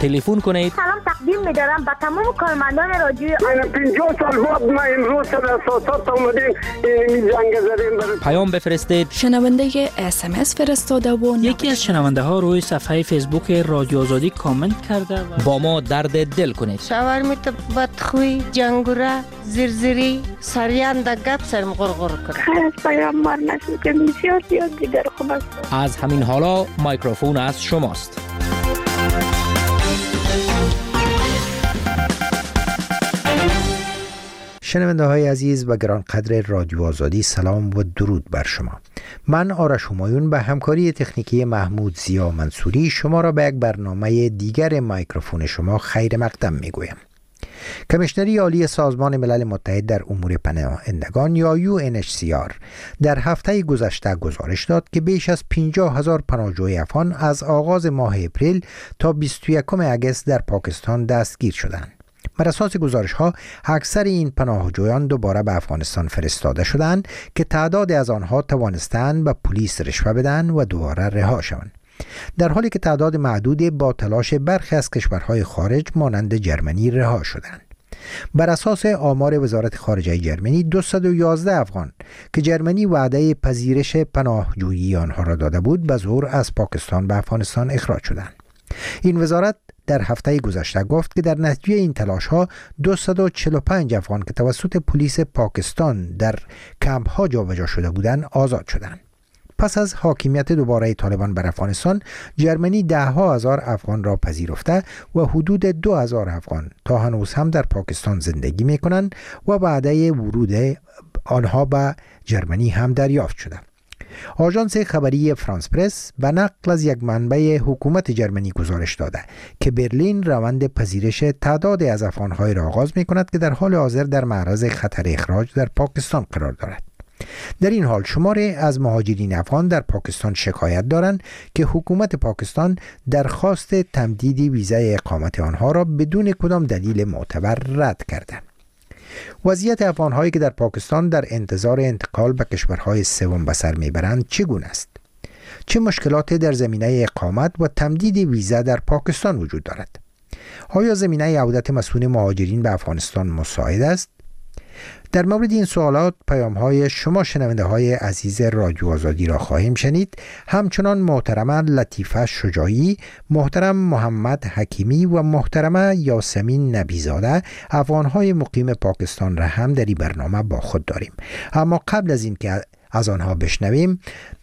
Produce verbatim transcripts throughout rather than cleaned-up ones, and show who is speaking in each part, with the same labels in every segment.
Speaker 1: تلفن کنید.
Speaker 2: سلام تقدیم می‌دارم به تمام کارمندان رادیو.
Speaker 3: پنجاه سال بعد ما امروز در اساسات اومدیم این جنگ زدیم.
Speaker 1: پیام بفرستید.
Speaker 4: شنونده اس ام اس فرستاده و
Speaker 5: یکی از شنونده ها روی صفحه فیسبوک رادیو آزادی کامنت کرده و
Speaker 1: با ما درد دل کنید.
Speaker 6: شاورمیت بدخوی، جنگوره، زرزری، سریان در گپ سرم غرغر کنه.
Speaker 2: خیلی از پیام مار نشد که بسیار زیاد دیگر خوب است.
Speaker 1: از همین حالا مایکروفون از شماست.
Speaker 7: شنونده های عزیز و گرانقدر رادیو آزادی، سلام و درود بر شما. من آرش همایون به همکاری تکنیکی محمود زیا منصوری شما را به یک برنامه دیگر مایکروفون شما خیر مقدم می گویم. کمیشنری عالی سازمان ملل متحد در امور پناهندگان یا یو ان اچ سی آر در هفته گذشته گزارش داد که بیش از پنجاه هزار پناهجوی افغان از آغاز ماه اپریل تا بیست و یکم اگست در پاکستان دستگیر شدند. بر اساس گزارش ها اکثر این پناهجویان دوباره به افغانستان فرستاده شدند که تعداد از آنها توانستند به پلیس رشوه بدن و دوباره رها شوند، در حالی که تعداد معدودی با تلاش برخی از کشورهای خارج مانند جرمنی رها شدند. بر اساس آمار وزارت خارجه جرمنی دویست و یازده افغان که جرمنی وعده پذیرش پناهجویی آنها را داده بود به زور از پاکستان به افغانستان اخراج شدند. این وزارت در هفته گذشته گفت که در نتیجه این تلاش ها دویست و چهل و پنج افغان که توسط پلیس پاکستان در کمپ ها جابجا شده بودند آزاد شدند. پس از حاکمیت دوباره طالبان بر افغانستان، جرمنی ده ها هزار افغان را پذیرفته و حدود دو هزار افغان تا هنوز هم در پاکستان زندگی می کنند و وعده ورود آنها به جرمنی هم دریافت شده. آژانس خبری فرانس پرس به نقل از یک منبع حکومت جرمنی گزارش داده که برلین روند پذیرش تعدادی از افغان‌های را آغاز می‌کند که در حال حاضر در معرض خطر اخراج در پاکستان قرار دارد. در این حال شماری از مهاجرین افغان در پاکستان شکایت دارند که حکومت پاکستان درخواست تمدید ویزای اقامت آنها را بدون کدام دلیل معتبر رد کرده. وضعیت افغان‌هایی که در پاکستان در انتظار انتقال به کشورهای سوم به سر میبرند چگونه است؟ چه مشکلاتی در زمینه اقامت و تمدید ویزا در پاکستان وجود دارد؟ آیا زمینه عودت مسئول مهاجرین به افغانستان مساعد است؟ در مورد این سوالات پیام‌های شما شنونده های عزیز رادیو آزادی را خواهیم شنید. همچنان محترمه لطیفه شجاعی، محترم محمد حکیمی و محترمه یاسمین نبیزاده افغان‌های مقیم پاکستان را هم در این برنامه با خود داریم. اما قبل از این که از آنها بشنویم،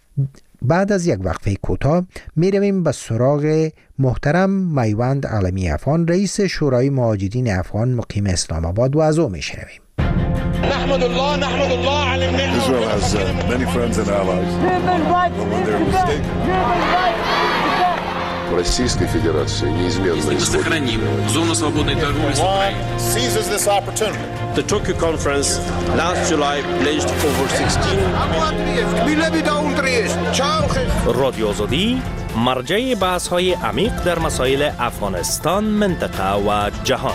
Speaker 7: بعد از یک وقفه کوتاه می رویم به سراغ محترم میوند علمی افغان، رئیس شورای مهاجرین افغان مقیم اسلام آباد و از او می شنویم.
Speaker 8: نحمد الله نحمد الله على النعمة. Israel has uh, many friends and allies. But when they're mistaken. Российской Федерации неизменно
Speaker 9: сохраним зону свободной торговли с Украиной.
Speaker 8: Seizes this opportunity.
Speaker 10: The Tokyo conference last July pledged over sixteen.
Speaker 5: رادیو آزادی مرجع بحث‌های عمیق در مسائل افغانستان، منطقه و جهان.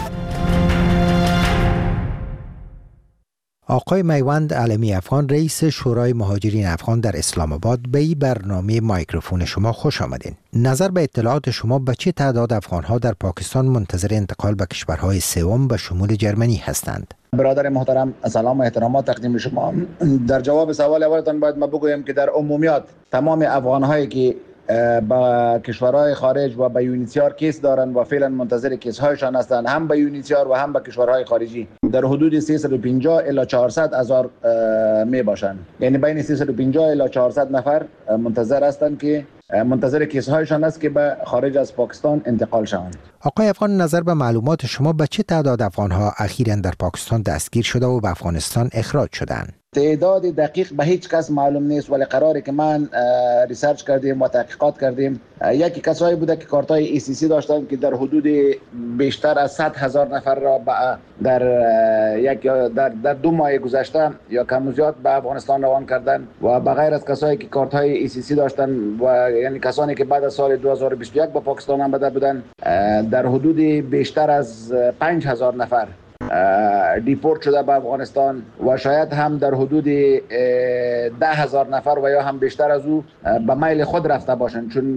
Speaker 7: آقای میوند علمی افغان، رئیس شورای مهاجرین افغان در اسلام آباد، به این برنامه مایکروفون شما خوش آمدین. نظر به اطلاعات شما به چه تعداد افغان‌ها در پاکستان منتظر انتقال به کشورهای سوم به شمول جرمنی هستند؟
Speaker 11: برادر محترم، سلام و احترامات تقدیم شما. در جواب سوال اولتان باید ما بگویم که در عمومیات تمام افغان‌هایی که با کشورهای خارج و به یونیسیار کیس دارن و فعلا منتظر کیس هایشان هستند، هم به یونیسیار و هم به کشورهای خارجی، در حدود سیصد و پنجاه الی چهارصد هزار می باشند. یعنی بین سیصد و پنجاه الی چهارصد نفر منتظر هستند که منتظر کیس هایشان است که به خارج از پاکستان انتقال شوند.
Speaker 7: آقای افغان، نظر به معلومات شما به چه تعداد افغان ها اخیراً در پاکستان دستگیر شده و به افغانستان اخراج شدند؟
Speaker 11: تعداد دقیق به هیچ کس معلوم نیست، ولی قراره که من ریسرچ کردیم و تحقیقات کردیم. یکی کسایی بوده که کارتای ای سی سی داشتن که در حدود بیشتر از صد هزار نفر را در یک در در دو ماه گذشته یا کم و زیاد به افغانستان روان کردن و بغیر از کسایی که کارتای ای سی سی داشتن و یعنی کسانی که بعد از سال دو هزار و بیست و یک به پاکستان آمده بودن، در حدود بیشتر از پنج هزار نفر دیپورت شده به افغانستان و شاید هم در حدود ده هزار نفر و یا هم بیشتر از او به میل خود رفته باشند، چون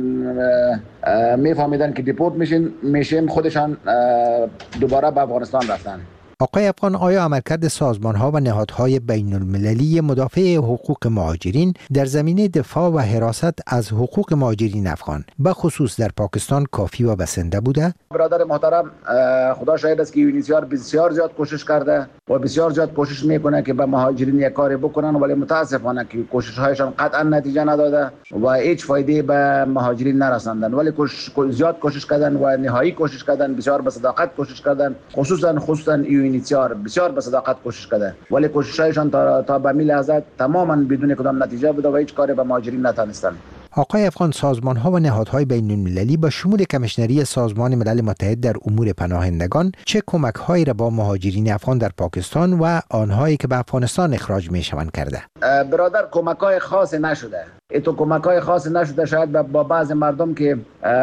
Speaker 11: میفهمیدن که دیپورت میشین میشیم خودشان دوباره به افغانستان رفتن.
Speaker 7: آقای افغان، آیا عملکرد سازمان‌ها و نهادهای بین المللی مدافع حقوق مهاجرین در زمینه دفاع و حراست از حقوق مهاجرین افغان به خصوص در پاکستان کافی و بسنده بوده؟
Speaker 11: برادر محترم، خدا شاهد است که یونیسیار بسیار زیاد کوشش کرده و بسیار زیاد کوشش میکنه که به مهاجرین یک کاری بکنن، ولی متاسفانه که کوشش‌هایشان قطعا نتیجه نداده و هیچ فایده به مهاجرین نرساندن. ولی کوشش زیاد کوشش کردن و نهایی کوشش کردن، بسیار به صداقت کوشش کردن، خصوصا خصوصا یونیسیار بسیار به صداقت کوشش کرده، ولی کوشش‌هایشان تا تا به می لحظه تماما بدون کدام نتیجه بوده و هیچ کاری به مهاجرین نتونستن.
Speaker 7: آقای افغان، سازمان‌ها و نهادهای بین المللی با شمول کمیشنری سازمان ملل متحد در امور پناهندگان چه کمک‌هایی را با مهاجرین افغان در پاکستان و آنهایی که به افغانستان اخراج می‌شوند کرده؟
Speaker 11: برادر، کمک‌های خاصی نشده. ایتو کمک‌های خاصی نشده. شاید با بعض مردم که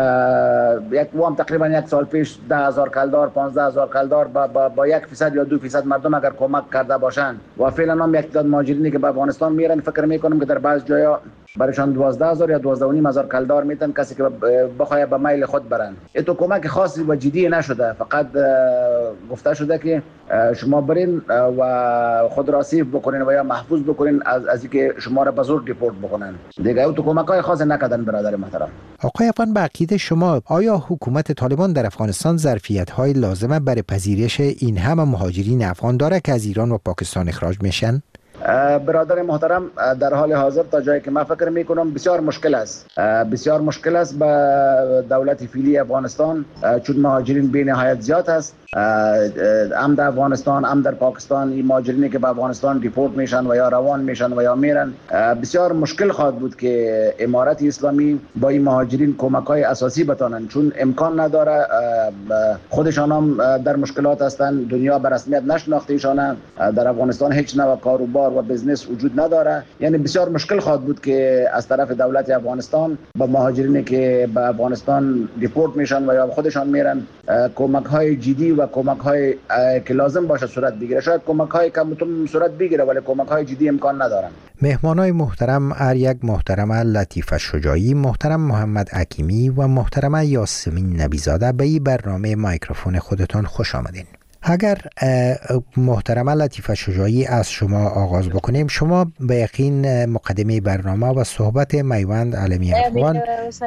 Speaker 11: یک وام تقریبا یک سال پیش ده هزار کلدار پانزده هزار کلدار با, با, با یک فیصد یا دو فیصد مردم اگر کمک کرده باشند و فعلا هم یک تعداد مهاجرینی که به افغانستان میرن، فکر میکنم که در بعض جایا برایشان دوازده هزار یا دوازده و نیم هزار کلدار میتن کسی که بخواد به میل خود برن. ایتو کمک خاصی و جدی نشده، فقط گفته شده که شما برین و خود را سیف بکنین و یا محفوظ بکنین از از اینکه شما را به زور دیپورت بکنن. دیگه ایتو کمک‌های خاصی نکردن برادر محترم.
Speaker 7: آقای افغان، به عقیده شما آیا حکومت طالبان در افغانستان ظرفیت‌های لازمه برای پذیرش این همه مهاجرین افغان داره که از ایران و پاکستان اخراج میشن؟
Speaker 11: برادر محترم، در حال حاضر تا جایی که من فکر میکنم بسیار مشکل است بسیار مشکل است به دولت فعلی افغانستان، چون مهاجرین بی نهایت زیاد است. هم در افغانستان هم در پاکستان این مهاجرینی که به افغانستان دیپورت میشن و یا روان میشن و یا میرن، بسیار مشکل خواهد بود که امارت اسلامی با این مهاجرین کمک‌های اساسی بتانن، چون امکان نداره. خودشان هم در مشکلات هستند، دنیا به رسمیت نشناخته ایشان، در افغانستان هیچ نوع کاروبار و بزنس وجود نداره. یعنی بسیار مشکل خواهد بود که از طرف دولت افغانستان با مهاجرینی که به افغانستان دیپورت میشن و یا خودشان میرن کمک‌های جدی و کمک‌های که لازم باشه صورت بگیره. شاید کمک‌های کم صورت بگیره ولی کمک‌های جدی امکان ندارن.
Speaker 7: مهمانای محترم اریک محترمه لطیفه شجاعی، محترم محمد حکیمی و محترمه یاسمین نبیزاده به این برنامه مایکروفون خودتان خوش آمدین. اگر محترمه لطیفه شجاعی از شما آغاز بکنیم، شما به یقین مقدمه برنامه و صحبت میوند علمی افغان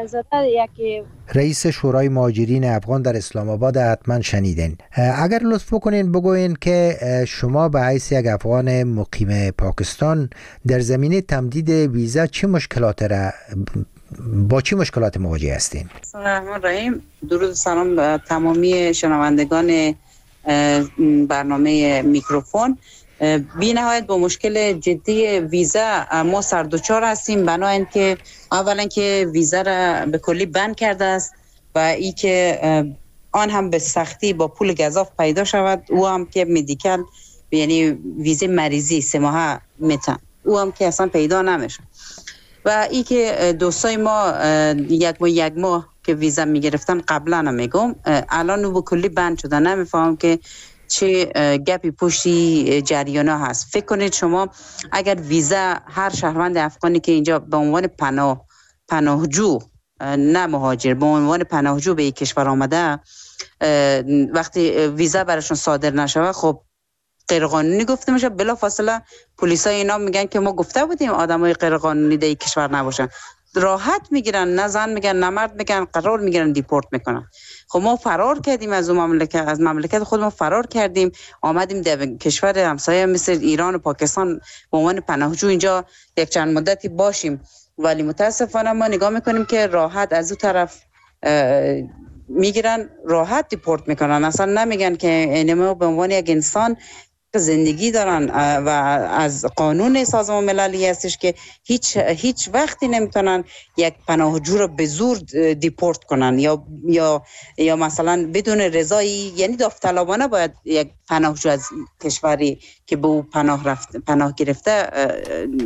Speaker 7: رئیس شورای مهاجرین افغان در اسلام آباد حتما شنیدین. اگر لطف بکنین بگوین که شما به حیث یک افغان مقیم پاکستان در زمینه تمدید ویزا چه مشکلات را با چه مشکلات مواجه هستین؟
Speaker 12: بسم الله الرحمن الرحیم. درود سلام به تمامی شنوندگان برنامه میکروفون. بی نهایت با مشکل جدی ویزا ما سردوچار هستیم، بنا اینکه اولا که ویزا را به کلی بند کرده است و ای که آن هم به سختی با پول گزاف پیدا شود، او هم که مدیکال یعنی ویزه مریضی سه ماهه میتن، او هم که اصلا پیدا نمیشه. و ای که دوستای ما یک ماه یک ماه که ویزا میگرفتن قبلا هم میگم، الان او به کلی بند شده. نمیفهم که چه گپی پشتی جریانا هست. فکر کنید شما اگر ویزا هر شهروند افغانی که اینجا به عنوان پناه پناهجو نه مهاجر به عنوان پناهجو به یک کشور آمده، وقتی ویزا براشون صادر نشوه خب غیر قانونی گفته میشه. بلا فاصله پلیسای اینا میگن که ما گفته بودیم آدمای غیر قانونی در کشور نباشن. راحت میگیرن، نه زن میگن نه مرد میگن، قرار میگیرن دیپورت میکنن. خب ما فرار کردیم از اون مملکت، از مملکت خود ما فرار کردیم، آمدیم در کشور همسایه مثل ایران و پاکستان به عنوان پناهجو اینجا یک چند مدتی باشیم، ولی متاسفانه ما نگاه میکنیم که راحت از اون طرف میگیرن، راحت دیپورت میکنن. اصلا نمیگن که ما به عنوان یک انسان زندگی دارن و از قانون سازمان مللی هستش که هیچ هیچ وقتی نمیتونن یک پناهجو رو به زور دیپورت کنن یا یا یا مثلا بدون رضایی، یعنی داوطلبانه باید یک پناهجو از کشوری که به او پناه رفت پناه گرفته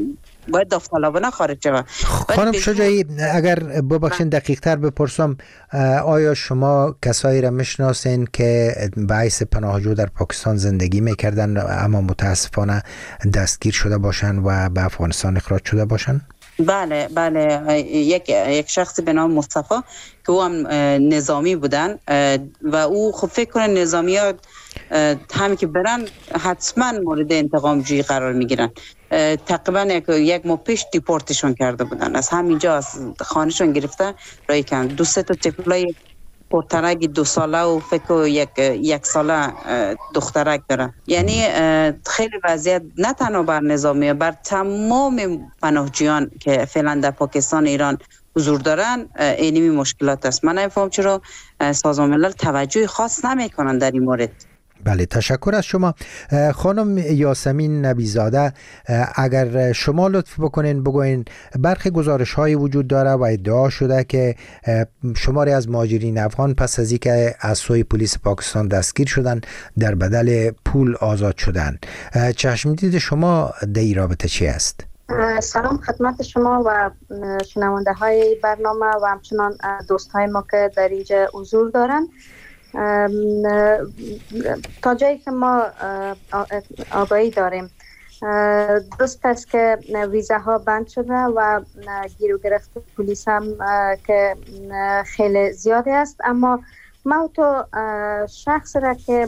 Speaker 12: باید داوطلبانه خارج شود.
Speaker 7: خانم شجاعی اگر ببخشید دقیق تر بپرسم، آیا شما کسایی را میشناسین که به حیث پناهجو در پاکستان زندگی میکردن اما متاسفانه دستگیر شده باشن و به افغانستان اخراج شده باشن؟
Speaker 12: بله بله، یک یک شخصی به نام مصطفی که او هم نظامی بودن و او خب فکر کنه نظامی ها همین که برن حتما مورد انتقام جویی قرار میگیرن. تقریبا یک, یک ماه پیش دیپورتشون کرده بودن، از همینجا از خانهشون گرفته رای کن. دو سه تا طفلای پرترک دو ساله و فکر یک یک ساله دخترک داره. یعنی خیلی وضعیت نه تنها بر نظامی، بر تمام پناهجویان که فعلا در پاکستان ایران حضور دارن اینمی مشکلات است. من نمی‌فهمم چرا سازمان ملل توجه خاص نمیکنن در این مورد.
Speaker 7: بله، تشکر از شما. خانم یاسمین نبیزاده، اگر شما لطف بکنین بگوین، برخی گزارش های وجود داره و ادعا شده که شماری از مهاجرین افغان پس از اینکه از سوی پلیس پاکستان دستگیر شدن در بدل پول آزاد شدن. چشم دید شما در این رابطه چی است؟
Speaker 13: سلام خدمت شما و شنونده های برنامه و همچنان دوست های ما که در اینجا حضور دارن. تا جایی که ما آگاهی داریم درست است که ویزه ها بند شده و گیر و گرفت پلیس هم که خیلی زیاده است، اما ما تو شخص را که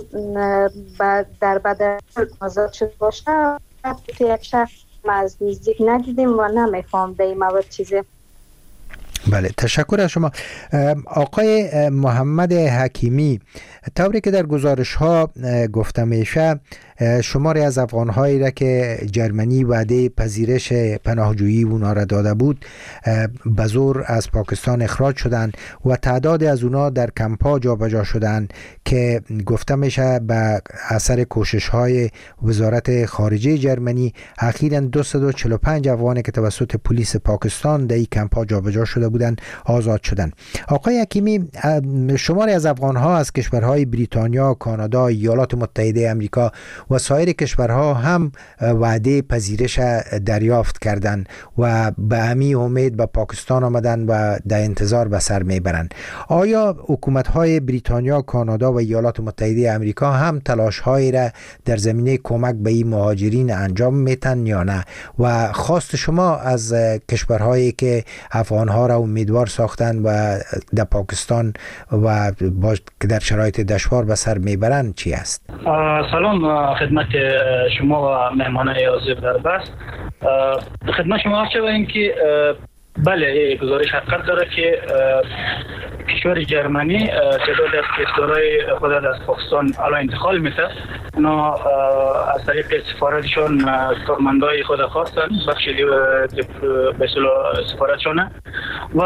Speaker 13: در بدل آزاد شد باشه تو یک شخص ما از نزدیک ندیدیم و نمیفهم به این موارد چیزی.
Speaker 7: بله، تشکر از شما. آقای محمد حکیمی، طوری که در گزارش ها گفته میشه شماری از افغان هایی را که جرمنی وعده پذیرش پناهجویی اونا را داده بود به زور از پاکستان اخراج شدند و تعداد از اونا در کمپ‌ها جابجا شدند که گفته میشه به اثر کوشش های وزارت خارجه جرمنی اخیراً دویست و چهل و پنج افغانی که توسط پلیس پاکستان در این کمپ‌ها جابجا شده بودند آزاد شدند. آقای حکیمی، شماری از افغان ها از کشورهای بریتانیا، کانادا، ایالات متحده آمریکا و سایر کشورها هم وعده پذیرش دریافت کردند و به همین امید به پاکستان آمدن و در انتظار به سر میبرند. آیا حکومت‌های بریتانیا، کانادا و ایالات متحده آمریکا هم تلاش‌هایی را در زمینه کمک به این مهاجرین انجام میتن یا نه؟ و خواست شما از کشورهایی که افغان‌ها را امیدوار ساختن و در پاکستان و که در شرایط دشوار به سر میبرند چی است؟
Speaker 14: سلام خدمت شما و مهمانان عزیز در بس. خدمت شما عرض شود که بله گزارش حقیقت داره که کشور جرمنی تعداد از کشورهای خود از پاکستان الان انتقال میشه. اونا از طریق سفارتشون کارمندای خود خواستن بخش به اصطلاح سفارتشونه و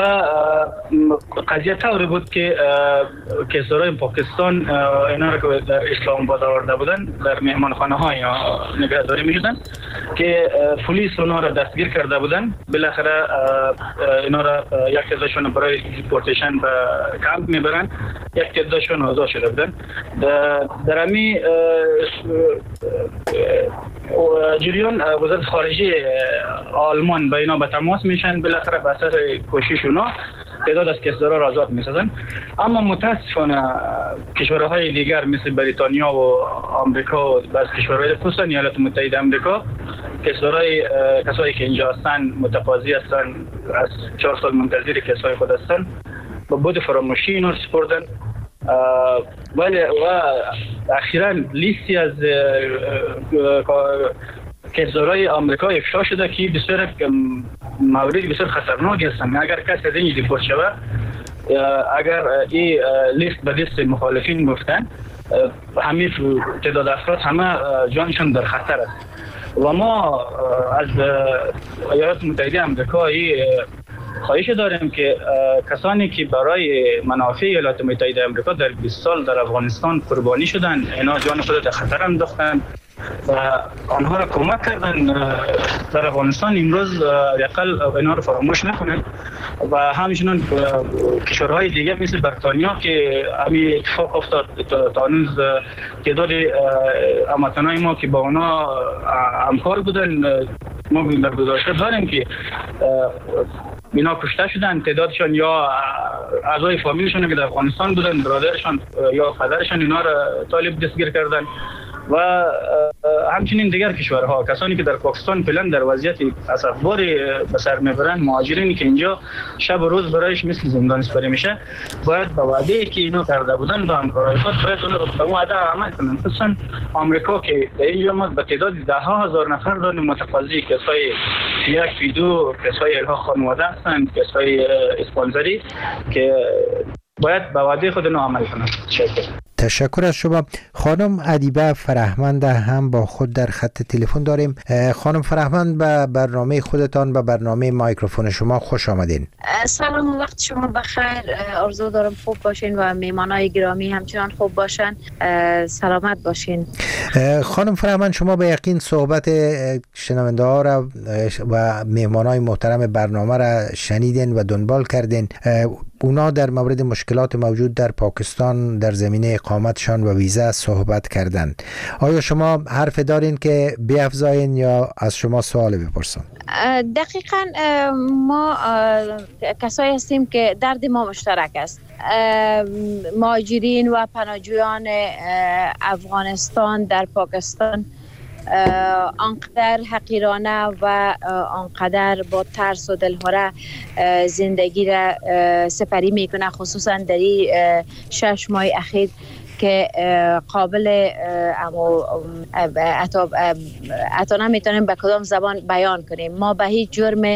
Speaker 14: قضیه طوری بود که کشورهای پاکستان اینا رو که در اسلام آباد آورده بودن در مهمانخانه ها اینا نگهداری میشدن که پلیس اونا را دستگیر کرده بودن. بالاخره اینا را یک تعدادشون برای دیپورتیشن به کمپ میبرن، یک تعدادشون آزاد شده بودن. در امی جریان وزارت خارجه آلمان با اینا به تماس میشن، بالاخره به اثر کوشش اونا تعداد از کشورها را آزاد میسازن. اما متاسفانه کشورهای دیگر مثل بریتانیا و آمریکا و بعض کشورهای خصوصا ایالات متحده آمریکا کشورهای کسایی که اینجا هستن متقاضی هستن از چهار سال منتظر کسای خود هستن با بود فراموشی اینا سپردن. ولی و اخیرا لیستی از کشورهای آمریکا افشا شده که بسیار موارد بسیار خطرناک هستند. اگر کسی از این دیپورت شود، اگر این لیست به لیست مخالفین گفتن، همه تعداد افراد همه جانشون در خطر است و ما از ایالات متحده آمریکا خواهش داریم که کسانی که برای منافع ایالات متحده آمریکا در بیست سال در افغانستان قربانی شدن، اینا جان خود در خطر انداختن و آنها را کمک کردن در افغانستان، امروز یقل اینا را فراموش نکنن. و همچنین کشورهای دیگه مثل بریتانیا که همین اتفاق افتاد تا هنوز تعداد هموطنان ما که با اونا همکار بودن ما در گزارش داریم که اینا کشته شدن، تعدادشان یا اعضای فامیلشون که در افغانستان بودن، برادرشان یا پدرشان اینا را طالب دستگیر کردن و همچنین دیگر کشورها. کسانی که در پاکستان فعلا در وضعیت اسفباری به سر میبرند، مهاجرینی که اینجا شب و روز برایش مثل زندان سپری میشه، باید به وعده‌ای که اینا کرده بودن با همکارای خود باید اون رو به وعده عمل کنن. خصوصا آمریکا که در اینجا ما به تعداد ده ها هزار نفر داریم متقاضی، کسای یک فی دو، کسای الها خانواده هستند، کسای اسپانسری که باید به وعده خود اینا عمل کنن. شکر.
Speaker 7: تشکر از شما. خانم ادیبه فرهمند هم با خود در خط تلفن داریم. خانم فرهمند، به برنامه خودتان، به برنامه مایکروفون شما خوش آمدین.
Speaker 15: سلام، وقت شما بخیر. آرزو دارم خوب باشین و میهمانای گرامی همچنان خوب باشن، سلامت باشین.
Speaker 7: خانم فرهمند، شما به یقین صحبت شنونده ها را و میهمانای محترم برنامه را شنیدین و دنبال کردین. اونا در مورد مشکلات موجود در پاکستان در زمینه اقامتشان و ویزا صحبت کردند. آیا شما حرف دارین که بیافزاین یا از شما سوال بپرسم؟
Speaker 15: دقیقاً ما کسایی هستیم که درد ما مشترک است. مهاجرین و پناهجویان افغانستان در پاکستان آنقدر حقیرانه و آنقدر با ترس و دلهره زندگی را سپری میکنه، خصوصا در این شش ماه اخیر که قابل اتا نمیتونیم به کدام زبان بیان کنیم. ما به هیچ جرم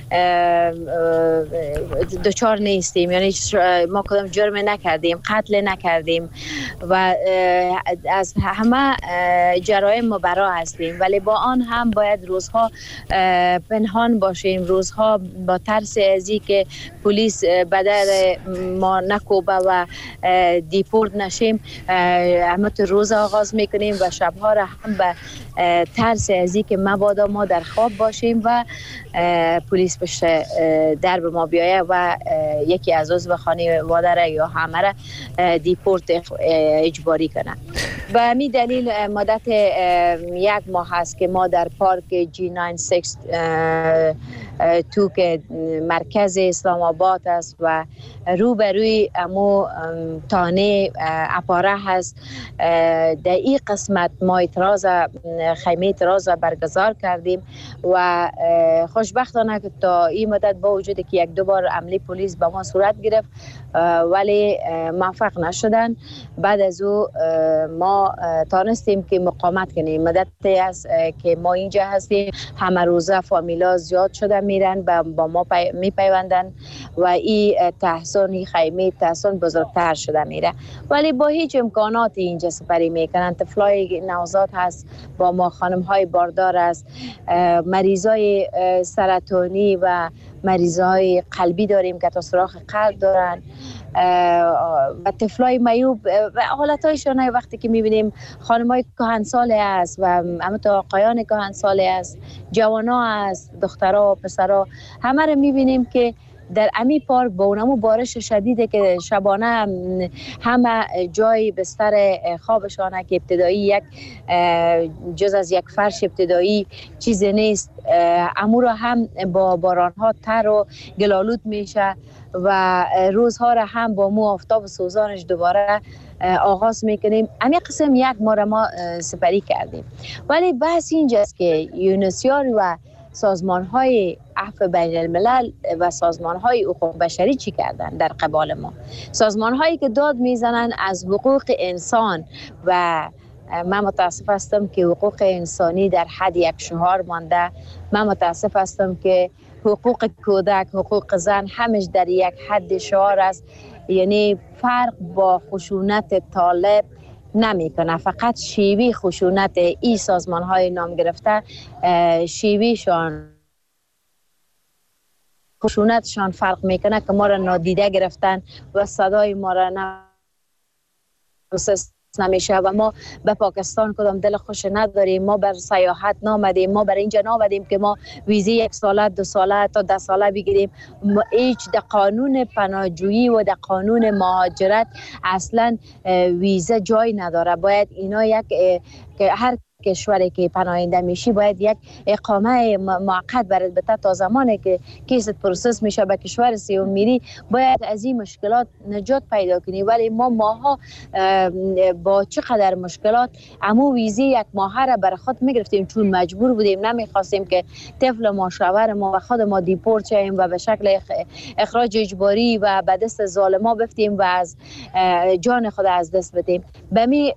Speaker 15: دچار نیستیم، یعنی ما کدام جرم نکردیم، قتل نکردیم و از همه جرایم مبرا هستیم، ولی با آن هم باید روزها پنهان باشیم، روزها با ترس از این که پلیس به در ما نکوبه و دیپورت نشیم همه روز آغاز میکنیم و شبها را هم به ترس از این که مبادا ما در خواب باشیم و پلیس پشت در به ما بیایه و یکی از عضو خانواده را یا همه را دیپورت اجباری کنه. به همین دلیل مدت یک ماه هست که ما در پارک جی نود شش تو که مرکز اسلام آباد است و روبروی امو تانه اپاره هست، در این قسمت ما اعتراض خیمه اعتراض برگزار کردیم و خوشبختانه که تا این مدت با وجود که یک دو بار عملی پلیس به ما صورت گرفت ولی موفق نشدن، بعد از او ما تانستیم که مقاومت کنیم. مدتی است که ما اینجا هستیم، همه روزه فامیلا زیاد شده میرن با ما پی میپیوندن و این تحسن این خیمه تحسن بزرگتر شده میره، ولی با هیچ امکاناتی اینجا سپری میکنن. طفلای نوزاد هست با ما، خانم های باردار است، مریضای سرطانی و مریضای قلبی داریم که تا سوراخ قلب دارن و طفلای میوب و حالتایشان. وقتی که میبینیم خانمای کهنساله است و همه تا آقایان کهنساله است، جوانا است، دخترها و پسرها، همه رو میبینیم که در امی پارک با اونمو بارش شدیده که شبانه همه جای بستر خوابشانه که ابتدایی یک جز از یک فرش ابتدایی چیزی نیست، امو را هم با بارانها تر و گلالود میشه و روزها را هم با مو آفتاب سوزانش دوباره آغاز میکنیم. امی قسم یک ما را ما سپری کردیم، ولی بحث اینجاست که یونسیار و سازمان های عفو بین الملل و سازمان های حقوق بشری چی کردن در قبال ما؟ سازمان هایی که داد میزنن از حقوق انسان و من متاسف هستم که حقوق انسانی در حد یک شعار مانده. من متاسف هستم که حقوق کودک، حقوق زن همش در یک حد شعار است، یعنی فرق با خشونت طالب نمی کنه، فقط شیوی خشونت ای سازمان های نام گرفته شیویشان خشونتشان فرق میکنه که ما را نادیده گرفتن و صدای ما را نمیشنوند نمیشه و ما به پاکستان کدام دل خوش نداریم. ما بر سیاحت نامدیم، ما بر اینجا نامدیم که ما ویزی یک ساله دو ساله تا ده ساله بگیریم. هیچ در قانون پناهجویی و در قانون مهاجرت اصلا ویزا جای نداره. باید اینا یک که هر کشوری که پناهنده میشی باید یک اقامه موقت برات بده تا زمانی که کیست پروسس میشه به کشور سوم میری باید از این مشکلات نجات پیدا کنی. ولی ما ماها با چقدر مشکلات امو ویزی یک ماه را بر خود میگرفتیم چون مجبور بودیم، نمیخواستیم که طفل ما شوهر ما و خود ما دیپورت شویم و به شکل اخراج اجباری و به دست ظالما بفتیم و از جان خود از دست بدیم. به می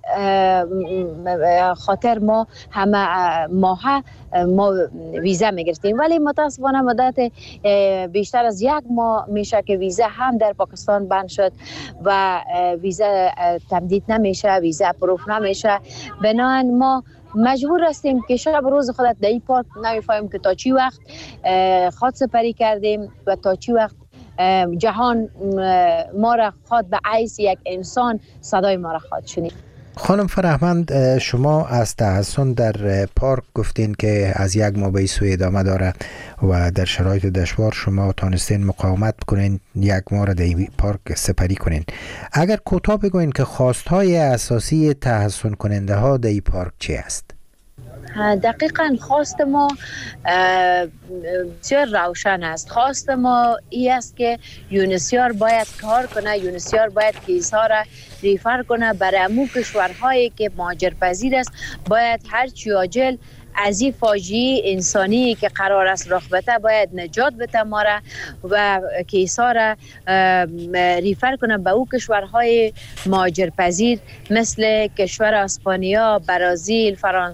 Speaker 15: خاطر ما همه ماه ما ویزا میگرفتیم، ولی متاسفانه مدت بیشتر از یک ماه میشه که ویزا هم در پاکستان بند شد و ویزا تمدید نمیشه، ویزا اپروف نمیشه. بنابراین ما مجبور هستیم که شب روز خودت در این پارک نمیفهمیم که تا چی وقت خود سپری کردیم و تا چی وقت جهان ما را خود به عیس یک انسان صدای ما را خود شنید.
Speaker 7: خانم فرهمند، شما از تحسن در پارک گفتین که از یک ماه به سوی ادامه داره و در شرایط دشوار شما تانستین مقاومت کنین، یک ماه را در پارک سپری کنین. اگر کوتاه بگوین که خواستهای اساسی تحسن کننده ها در پارک چی است؟
Speaker 15: دقیقاً خواست ما بسیار روشن است. خواست ما این است که یونسیار باید کار کنه، یونسیار باید کیس‌ها را ریفر کنه برای امو کشورهایی که مهاجرپذیر است. باید هر چی عاجل از این فاجعه انسانی که قرار است رخ بده باید نجات بده ما را و کیس‌ها را ریفر کنه به او کشورهای مهاجرپذیر مثل کشور اسپانیا، برزیل، فرانسه،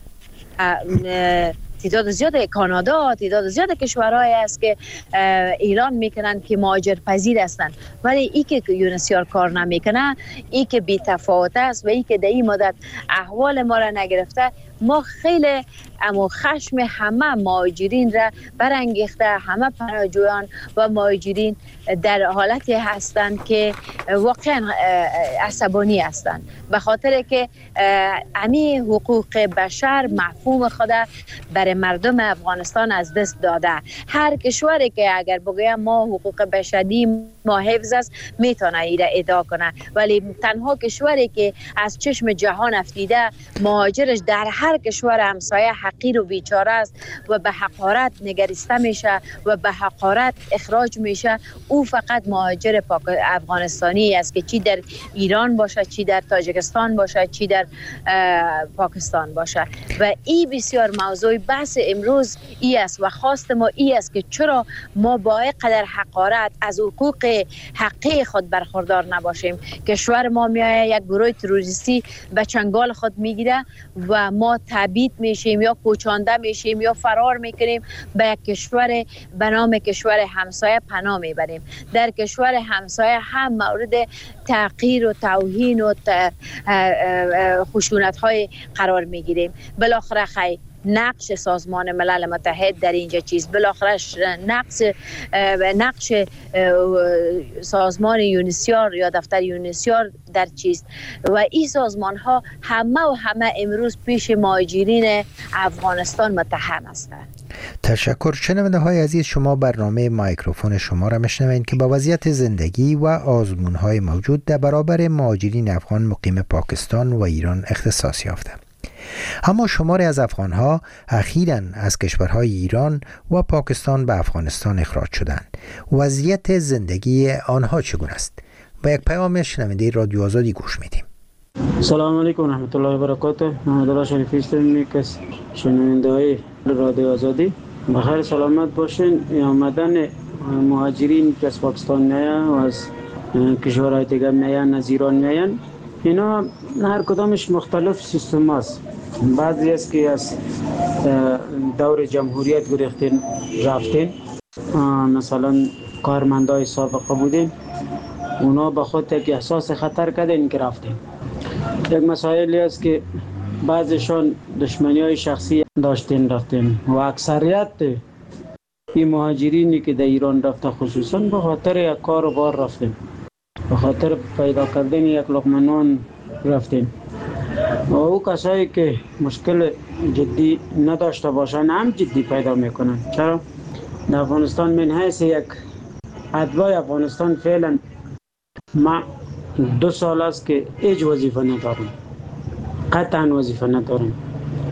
Speaker 15: تعداد زیاد کانادا، تعداد زیاد کشورهایی است که اعلان میکنن که مهاجر پذیر هستند، ولی ای که یونسیار کار نمیکنه، ای که بی تفاوت است و ای که در این مدت احوال ما را نگرفته، ما خیلی اما خشم همه مهاجرین را برانگیخته. همه پناهجویان و مهاجرین در حالتی هستند که واقعا عصبانی هستند به خاطر که امی حقوق بشر مفهوم خود برای مردم افغانستان از دست داده. هر کشوری که اگر بگویم ما حقوق بشری ما حفظ است میتونه ایره ادعا کنه، ولی تنها کشوری که از چشم جهان افتیده مهاجرش در هر کشور همسایه حقیر و بیچاره است و به حقارت نگریسته میشه و به حقارت اخراج میشه، او فقط مهاجر افغانستانی است که چی در ایران باشه، چی در تاجیکستان باشه، چی در پاکستان باشه. و این بسیار موضوع بحث امروز ای است و خواست ما ای است که چرا ما با قدر حقارت از حقوق حقی خود برخوردار نباشیم. کشور ما میایه یک گروه تروریستی به چنگال خود میگیره و ما تبعید میشیم یا کوچانده میشیم یا فرار میکنیم به یک کشور به نام کشور همسایه پناه میبریم. در کشور همسایه هم مورد تحقیر و توهین و خشونت های قرار میگیریم. بالاخره خیلی نقش سازمان ملل متحد در اینجا چیز، بالاخره نقش نقش سازمان یونسیار یا دفتر یونسیار در چیست و این سازمان ها همه و همه امروز پیش مهاجرین افغانستان متهم هستند.
Speaker 7: تشکر. شنونده های عزیز، شما برنامه مایکروفون شما را میشنوین که با وضعیت زندگی و آزمون های موجود در برابر مهاجرین افغان مقیم پاکستان و ایران اختصاص یافته. اما شماری از افغانها اخیراً از کشورهای ایران و پاکستان به افغانستان اخراج شدند. وضعیت زندگی آنها چگونه است؟ با یک پیام شنونده رادیو آزادی گوش میدیم.
Speaker 16: سلام علیکم و رحمت الله و برکاته. محمد الله شریفی هستم، یک از شنونده های رادیو آزادی. بخیر سلامت باشین. آمدن مهاجرین که از پاکستان میآیند و از کشورهای دیگر میآیند، از ایران میآیند، اینا هر کدامش مختلف سیستم است. بعضی است که از دور جمهوریت گرفتین رفتین، مثلا کارمندای سابقه بودین، اونا به خود یک احساس خطر کردین که رفتین. یک مسائلی است که بعضیشان دشمنی های شخصی داشتین رفتین و اکثریت این مهاجرینی که در ایران رفته خصوصا به خاطر یک کار و بار رفتین، به خاطر پیدا کردن یک لقمه نان رفتین. و او کسایی که مشکل جدی نداشته باشن هم جدی پیدا میکنن. چرا؟ در افغانستان من حیث یک ادوای افغانستان فعلا ما دو سال است که هیچ وظیفه ندارم، قطعا وظیفه ندارم.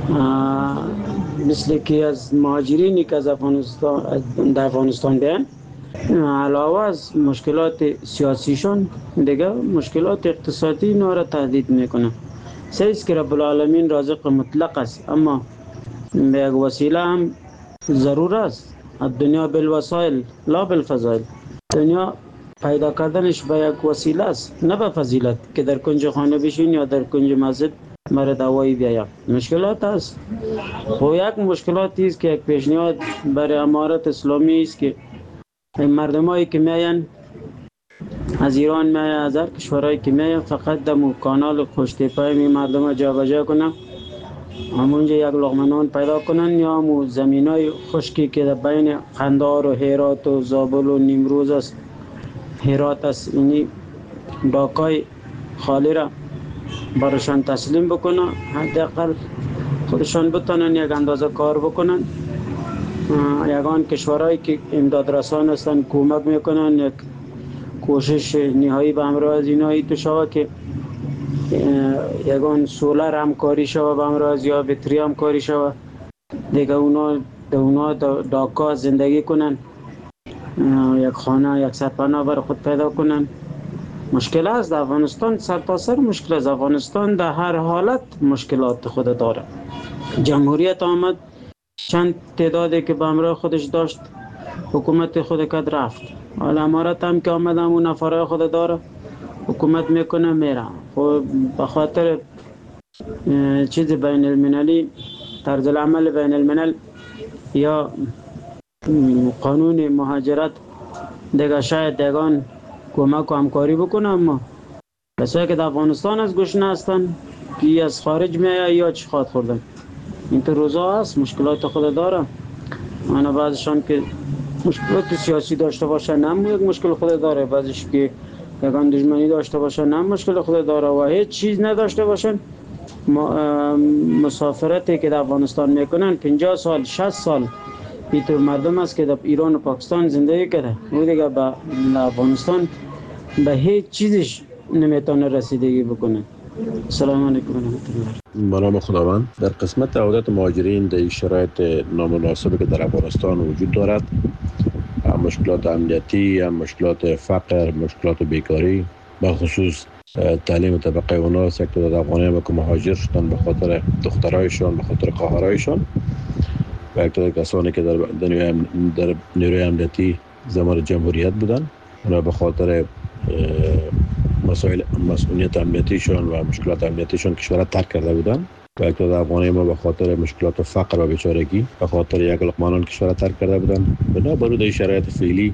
Speaker 16: مثل که از مهاجرینی که از افغانستان در افغانستان بیان، علاوه از مشکلات سیاسیشون دیگه مشکلات اقتصادی اینا را تهدید میکنه. سیست که رب العالمین رازق مطلق است، اما به یک وسیله هم ضرور است. دنیا بالوسائل لا بالفضائل. دنیا پیدا کردنش به یک وسیله است، نه به فضیلت که در کنج خانه بشین یا در کنج مسجد مرا دوایی بیایم. مشکلات است. خب یک مشکلاتی است که یک پیشنهاد برای امارت اسلامی است که مردمایی که میاین از ایران میاین، از هر کشورهایی که میاین، فقط دمو کانال خوشتیپای می مردم جابجا کنن، همونجا یک لقمه نان پیدا کنن، یا مو زمینای خشکی که در بین قندهار و هرات و زابل و نیمروز است، هرات است، اینی داکای خالی را برشان تسلیم بکنن، حداقل خودشان بتونن یک اندازه کار بکنن. یگان کشورهایی که امداد رسان هستن کمک میکنن، یک کوشش نهایی به همراه از اینایی تو شود که یگان سولر همکاری شود به همراه از یا بطری همکاری شود دیگه، اونا اونا داکا زندگی کنن، یک خانه یک سرپناه بر خود پیدا کنن. مشکل است در افغانستان، سرتاسر مشکل است. افغانستان در هر حالت مشکلات خود داره. جمهوریت آمد، چند تعدادی که به همراه خودش داشت حکومت خود کد رفت. حالا امارت هم که آمد همون نفرهای خود داره، حکومت میکنه میره. خب به خاطر چیز بین المللی، طرز العمل بین الملل یا قانون مهاجرت دیگه شاید دیگان کمک و همکاری بکنه، اما کسایی که در افغانستان از گشنه هستن که از خارج میایه یا چی خواد خوردن. این تو روزا هست، مشکلات خود داره. انا بعضشان که مشکلات سیاسی داشته باشن هم یک مشکل خود داره، بعضش که یگان دشمنی داشته باشن هم مشکل خود داره و هیچ چیز نداشته باشن. مسافرتی که در افغانستان میکنن پنجاه سال شصت سال بیتو مردم است که در ایران و پاکستان زندگی کرده، او دیگه به افغانستان به هیچ چیزش نمیتونه رسیدگی بکنه. سلام علیکم و رحمت الله.
Speaker 17: به نام خداوند. در قسمت عودت مهاجرین در شرایط نامناسبی که در افغانستان وجود دارد، هم مشکلات امنیتی، هم مشکلات فقر، مشکلات بیکاری، به خصوص تعلیم طبقه اونا، سکتور افغانی که مهاجر شدن به خاطر دخترایشان، به خاطر خواهرایشان، و یک تعداد کسانی که در در نیروی امنیتی زمان جمهوریت بودن، اونا به خاطر مسائل مسئولیت امنیتیشون و مشکلات امنیتیشون کشور ترک کرده بودن، و یک تعداد افغانی ما به خاطر مشکلات فقر و بیچارگی به خاطر یک لقمه نان کشور ترک کرده بودن. بنابراین در شرایط فعلی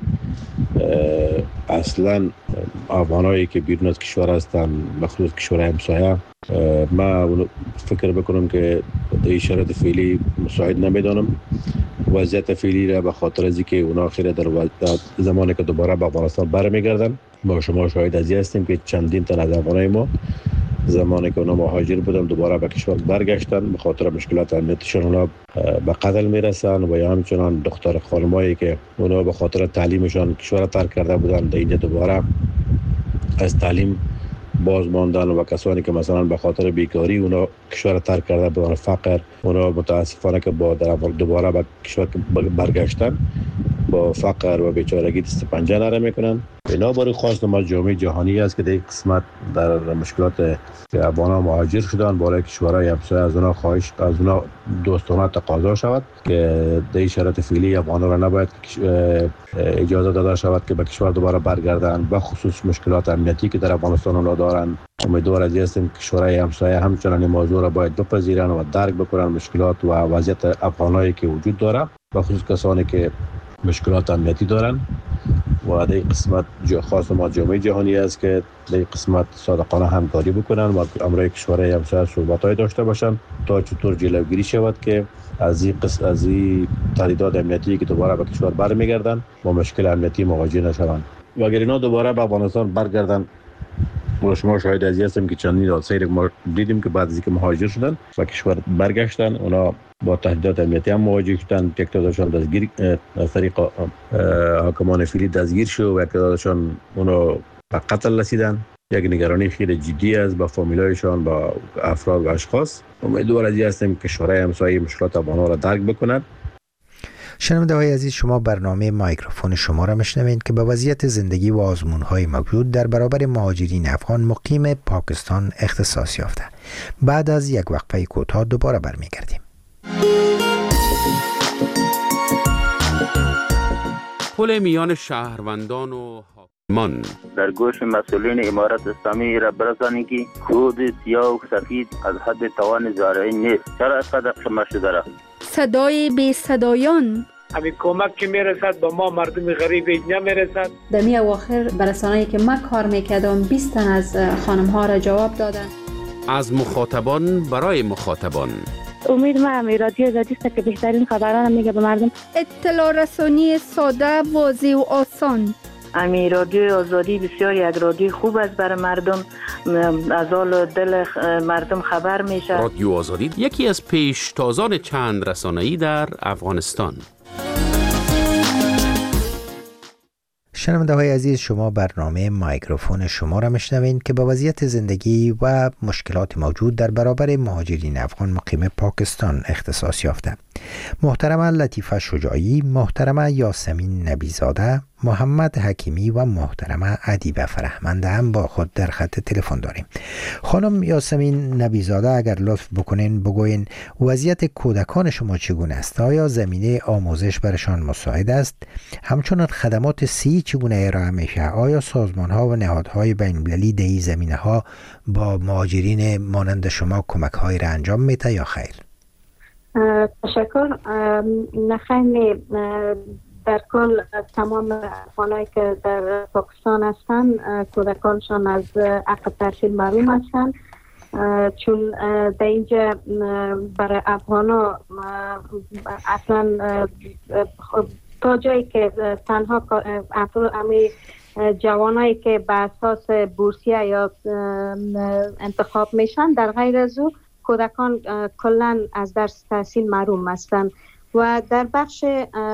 Speaker 17: اصلا افغانایی که بیرون از کشور هستن، بخصوص کشور همسایه، ما فکر بکنم که در شرایط فعلی مساعد نمیدانم وضعیت فعلی را، به خاطر از اینکه اونا خیلی در زمانی که دوباره به افغانستان برمیگردن. ما شما شاهد از این هستیم که چندین تن از افغانای ما زمانی که اونا مهاجر بودن دوباره به کشور برگشتن، به خاطر مشکلات امنیتیشون اونا به قتل میرسن، و یا همچنان دختر خانمایی که اونا به خاطر تعلیمشان کشور ترک کرده بودن در اینجا دوباره از تعلیم باز ماندن، و کسانی که مثلا به خاطر بیکاری اونا کشور ترک کرده بودن، فقر، اونا متاسفانه که با در دوباره به کشور برگشتن با فقر و بیچارگی دست پنجه نرم میکنن. بنابراین خواست ما جامعه جهانی است که در یک قسمت در مشکلات که افغان‌ها مهاجر شدن بالای کشورهای همسایه از اونا خواهش از اونا دوستانه تقاضا شود که در این شرایط فعلی افغان‌ها را نباید اجازه داده شود که به کشور دوباره برگردن، به خصوص مشکلات امنیتی که در افغانستان اونا دارن. امیدوار هستیم که کشورهای همسایه همچنان این موضوع را باید بپذیرن و درک بکنن مشکلات و وضعیت افغانایی که وجود داره، به خصوص کسانی که مشکلات امنیتی دارن. و در این قسمت خاص ما جامعه جهانی است که در این قسمت صادقانه همکاری بکنن و امروی کشورهای همسایه صحبت‌های داشته باشن تا چطور جلوگیری شود که از این قسم از این تهدیدات امنیتی که دوباره به کشور برمیگردن با مشکل امنیتی مواجه نشوند. و اگر اینا دوباره به افغانستان برگردن، ما شما شاهد از این هستیم که چندین حادثه ما دیدیم که بعد از اینکه مهاجر شدن و کشور برگشتن، اونا با تهدیدات امنیتی هم مواجه شدن. یک تعدادشان دستگیر از طریق حاکمان فعلی دستگیر شد و یک تعدادشان اونا به قتل رسیدن. یک نگرانی خیلی جدی است با فامیلایشان، با افراد و اشخاص. امیدوار از این هستیم که کشورهای همسایه مشکلات افغان‌ها را درک بکنند.
Speaker 7: شنونده های عزیز، شما برنامه مایکروفون شما را میشنوید که به وضعیت زندگی و آزمون‌های موجود در برابر مهاجرین افغان مقیم پاکستان اختصاص یافته. بعد از یک وقفه کوتاه دوباره برمیگردیم.
Speaker 9: پل میان شهروندان و حاکمان.
Speaker 18: در گوش مسئولین امارت اسلامی را برسانید که کود سیاه و سفید از حد توان زارعی نیست. چرا اینقدر شما شده را؟
Speaker 19: صدای بی صدایان.
Speaker 20: همین کمک که میرسد به ما مردم غریب نمیرسد.
Speaker 21: در می اواخر برسانه‌ای که من کار میکردم بیست تن از خانم ها را جواب دادن.
Speaker 9: از مخاطبان برای مخاطبان.
Speaker 22: امید ما هم رادیو آزادی است که بهترین خبران میگه به مردم.
Speaker 19: اطلاع رسانی ساده، واضح و آسان.
Speaker 23: امی رادیو آزادی بسیار یک رادیو خوب است برای مردم، از حال دل مردم خبر میشه.
Speaker 9: رادیو آزادی یکی از پیشتازان چند رسانه‌ای در افغانستان.
Speaker 7: شنونده های عزیز، شما برنامه مایکروفون شما را میشنوید که با وضعیت زندگی و مشکلات موجود در برابر مهاجرین افغان مقیم پاکستان اختصاص یافته. محترمه لطیفه شجاعی، محترمه یاسمین نبیزاده، محمد حکیمی و محترمه ادیبه فرهمند هم با خود در خط تلفن داریم. خانم یاسمین نبیزاده، اگر لطف بکنین بگوین وضعیت کودکان شما چگونه است؟ آیا زمینه آموزش برشان مساعد است؟ همچنین خدمات سی چگونه ارائه میشه؟ آیا سازمان ها و نهادهای بین المللی در این زمینه ها با مهاجرین مانند شما کمک های را انجام میده یا خیر؟
Speaker 13: تشکر. نخیر، در کل تمام افغانایی که در پاکستان هستن کودکانشان از حق تحصیل محروم هستن، چون در اینجا برای افغانا اصلا تا جایی که تنها امی جوانایی که به اساس بورسیه یا انتخاب میشن، در غیر از او کودکان کلن از درس تحصیل محروم هستند. و در بخش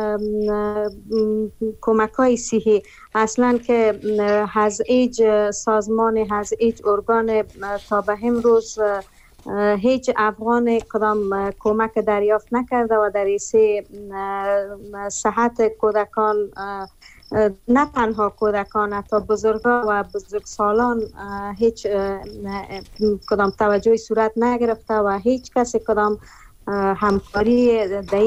Speaker 13: کمک های صحی اصلا که هیچ سازمان، هیچ ارگان تا به امروز هیچ افغان کدام کمک دریافت نکرده و در ایسه صحت کودکان، نه تنها کودکان حتی بزرگان و بزرگسالان هیچ کدام توجهی صورت نگرفته و هیچ کسی کدام همکاری در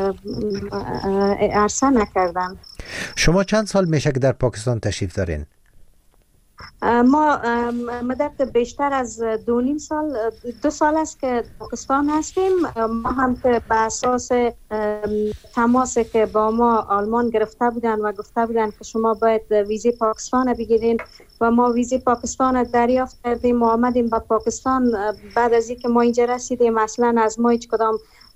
Speaker 13: عرصه نکردن.
Speaker 7: شما چند سال میشه که در پاکستان تشریف دارین؟
Speaker 13: ما مدت بیشتر از دو نیم سال دو سال است که پاکستان هستیم. ما هم که به اساس تماسی که با ما آلمان گرفته بودن و گفته بودن که شما باید ویزی پاکستان بگیرین و ما ویزی پاکستان دریافت کردیم و آمدیم به پاکستان. بعد از اینکه ما اینجا رسیدیم اصلا از ما هیچ کدام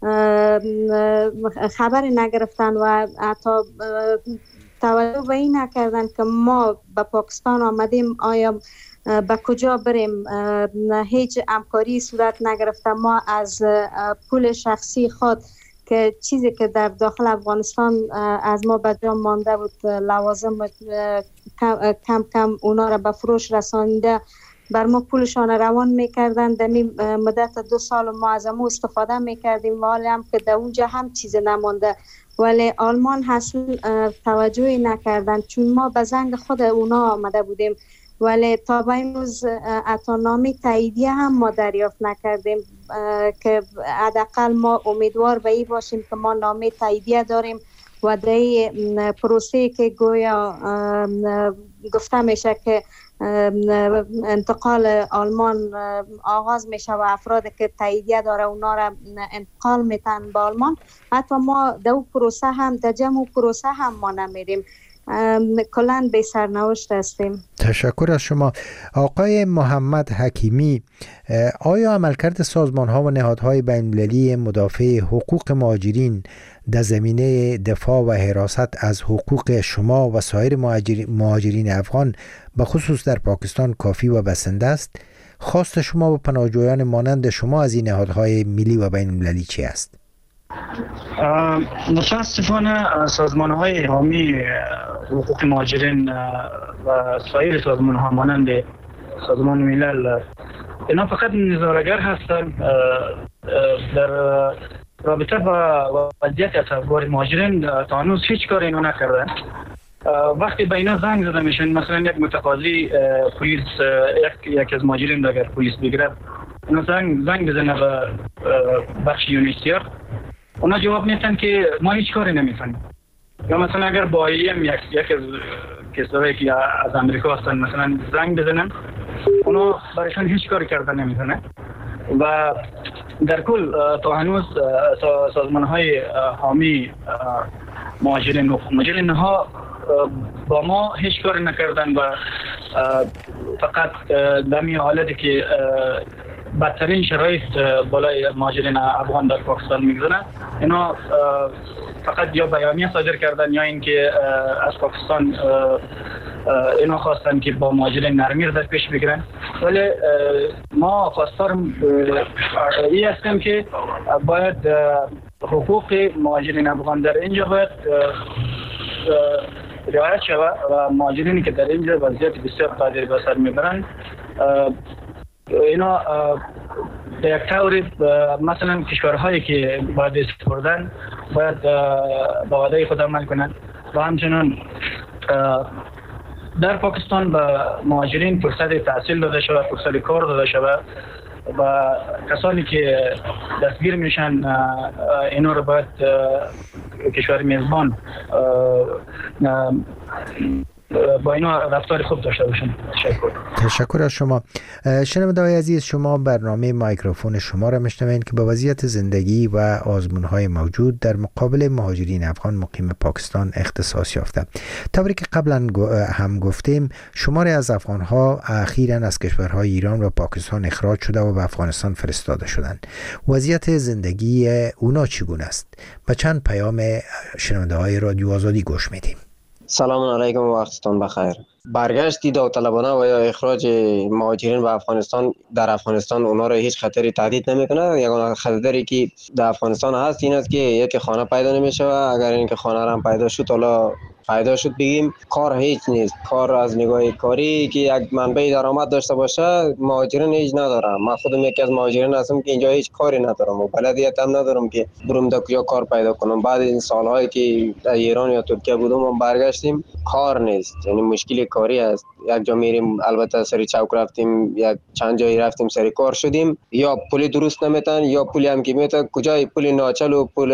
Speaker 13: خبری نگرفتن و حتی توجه به این نکردن که ما به پاکستان آمدیم آیا به کجا بریم. هیچ همکاری صورت نگرفته. ما از پول شخصی خود که چیزی که در داخل افغانستان از ما به جا مانده بود، لوازم کم کم اونا را به فروش رسانیده بر ما پولشان روان میکردن. در مدت دو سال ما از ما استفاده میکردیم و حالا هم که در اونجا هم چیز نمانده، ولی آلمان حاصل توجهی نکردن چون ما به زنگ خود اونا آمده بودیم، ولی تا به امروز عطانامه تاییدیه هم ما دریافت نکردیم که حداقل ما امیدوار به این باشیم که ما نامه تاییدیه داریم و در پروسه که گویا گفته میشه که انتقال آلمان آغاز میشه و افرادی که تاییدیه داره اونا را انتقال میتن به آلمان، حتی ما در اون پروسه هم در جمع پروسه هم ما نمیریم. کلن به سرنوشت هستیم.
Speaker 7: تشکر از شما. آقای محمد حکیمی، آیا عملکرد سازمان ها و نهادهای بین المللی مدافع حقوق مهاجرین در زمینه دفاع و حراست از حقوق شما و سایر مهاجرین افغان به خصوص در پاکستان کافی و بسنده است؟ خواست شما و پناهجویان مانند شما از این نهادهای ملی و بین المللی چی است؟
Speaker 14: متاسفانه سازمان های حامی حقوق مهاجرین و سایر سازمان ها مانند سازمان ملل اینا فقط نظاره‌گر هستند در رابطه با وضعیت افغان مهاجرین تا هنوز هیچ کاری اینا نکردن. وقتی به اینا زنگ زده میشن، مثلا یک متقاضی پلیس یک یک از مهاجرین اگر پلیس بگیره اونا زنگ زنگ بزنه به بخش یونیسیار، اونا جواب میدن که ما هیچ کاری نمیکنیم. یا مثلا اگر با ایم یک یک از کسایی که از امریکا هستن مثلا زنگ بزنن، اونا برایشان هیچ کاری کردن نمیکنه. و در کل تا هنوز سازمان های حامی مهاجرین و مهاجرین ها با ما هیچ کاری نکردن و فقط در این حالتی که بدترین شرایط بالای مهاجرین افغان در پاکستان میگذارن، اینا فقط یا بیانیه صادر کردن یا اینکه از پاکستان اینا خواستن که با مهاجرین نرمی رو در پیش بگیرن. ولی ما خواستار این هستیم که باید حقوق مهاجرین افغان در اینجا باید رعایت شود و مهاجرینی که در اینجا وضعیت بسیار قادری به سر میبرند اینا به یک طوری مثلا کشورهایی که باید استفردن باید با وعده خود عمل کنند و همچنان در پاکستان به مهاجرین فرصت تحصیل داده شود، فرصت کار داده شود و کسانی که دستگیر میشن اینا رو باید کشور میزبان با اینا رفتار خوب داشته باشن. تشکر.
Speaker 7: تشکر از شما. شنونده‌های عزیز، شما برنامه مایکروفون شما را میشنوید که به وضعیت زندگی و آزمون‌های موجود در مقابل مهاجرین افغان مقیم پاکستان اختصاص یافته. طوری که قبلا هم گفتیم، شماری از افغان‌ها اخیراً از کشورهای ایران و پاکستان اخراج شده و به افغانستان فرستاده شدند. وضعیت زندگی اونا چگونه است؟ به چند پیام شنونده‌های رادیو آزادی گوش میدیم.
Speaker 3: سلام علیکم و وقتتون بخیر. برگشت داوطلبانه و یا اخراج مهاجرین به افغانستان در افغانستان اونا را هیچ خطری تهدید نمیکنه. یگانه خطری که در افغانستان هست این است که یک خانه پیدا نمیشه و اگر اینکه خانه را هم پیدا شد، حالا پیدا شد بگیم کار هیچ نیست. کار از نگاه کاری که یک منبع درآمد داشته باشه مهاجرین هیچ ندارم. من خودم یکی از مهاجرین هستم که اینجا هیچ کاری ندارم و بلدیت هم ندارم که برم در کجا کار پیدا کنم. بعد این سالهایی که در ایران یا ترکیه بودم و برگشتیم کار نیست، یعنی مشکل کاری است. یک جا میریم البته سری چوک رفتیم، یک چند جایی رفتیم سری کار شدیم، یا پول درست نمیتن یا پولی هم که میتن کجای پول ناچل و پول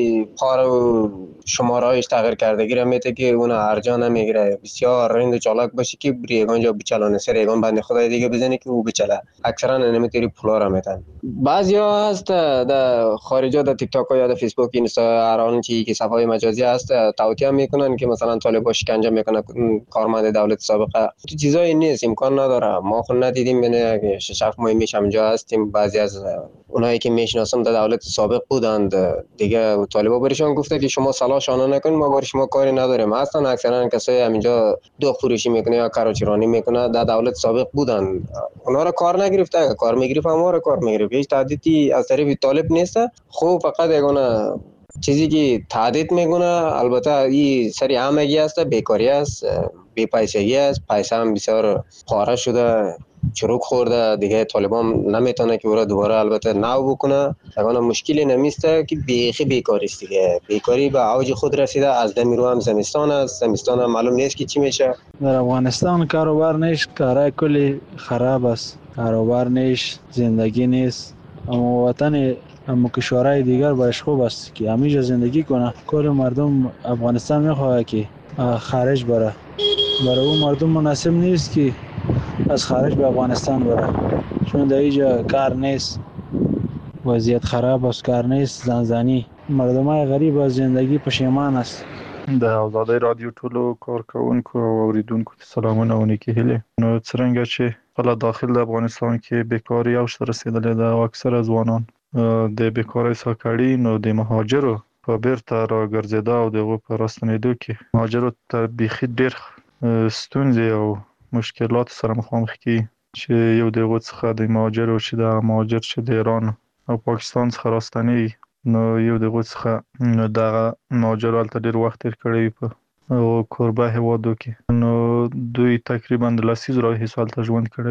Speaker 3: پار و شمارهایش تغییر کردگی را میته که اون ارجا نمیگیره. بسیار رند و چالاک باشی که بری یگان جا بچلانه، سر یگان بنده خدای دیگه بزنی که او بچله. اکثرا نمیتونی پولا را میتن. بعضیا هست در خارجا در تیک تاک یا در فیسبوک اینستا هر آن چیزی که صفحه مجازی هست توطئه میکنن که مثلا طالبا شکنجه میکنه کارمند دولت سابقه. تو چیزایی نیست، امکان نداره. ما خود ندیدیم، یعنی شش هفت ماه میش همجا هستیم. بعضی از اونایی که میشناسم در دولت سابق بودند دیگه طالبا برشون گفته که شما صلاح شانه نکنید، ما بر شما کاری نداریم. اصلا اکثرا کسایی همینجا دو فروشی میکنه یا کاروچرانی میکنه در دولت سابق بودند. اونا را کار نگرفته، کار میگرفت ما را کار میگرفت. هیچ تهدیدی از طرف طالب نیست. خب فقط یگانه چیزی که تهدید میکنه البته این سری همگی است، بیکاری است، بی پیسگی است، پیسه هم بسیار پاره شده، چروک خورده دیگه. طالبان نمیتونه که برای دوباره البته نو بکنه. یگانه مشکلی نمیسته که بیخی بیکاری است دیگه. بیکاری به اوج خود رسیده. از دمی رو هم زمستان است، زمستان هم معلوم نیست که چی میشه.
Speaker 4: در افغانستان کاروبار نیست، کارای کلی خراب است، کاروبار نیست، زندگی نیست. اما وطن اما کشورهای دیگر برش خوب است که همیشه زندگی کنه. کل مردم افغانستان میخواه که خارج بره، برای اون مردم مناسب نیست که از خارج به افغانستان بره، چون در اینجا کار نیست، وضعیت خراب است، کار نیست، زنزانی. مردم های غریب از زندگی پشیمان است.
Speaker 6: د آزادۍ رادیو ټولو کارکوونکو او اوریدونکو ته سلامونه او نیکې هیلې. نو څرنګه چې کله داخل د افغانستان کې بیکاري اوج ته رسېدلې ده او اکثره ځوانان د بیکارۍ څخه کړي، نو د مهاجرو په بیرته راګرځېدا او د هغو په راستنېدو کې مهاجرو ته بیخي ډېر ستونزې او مشکلات سره مخامخ کیږي چې یو د هغو څخه د مهاجرو چې د مهاجر چې د ایران او پاکستان څخه راستنېږي، نو یو د هغو څخه دغه مهاجرو هلته ډېر وخت تېر کړی وي په کوربه هېوادو کې، نو دوی تقریبا د لسیزو راهیسې هلته ژوند کړی.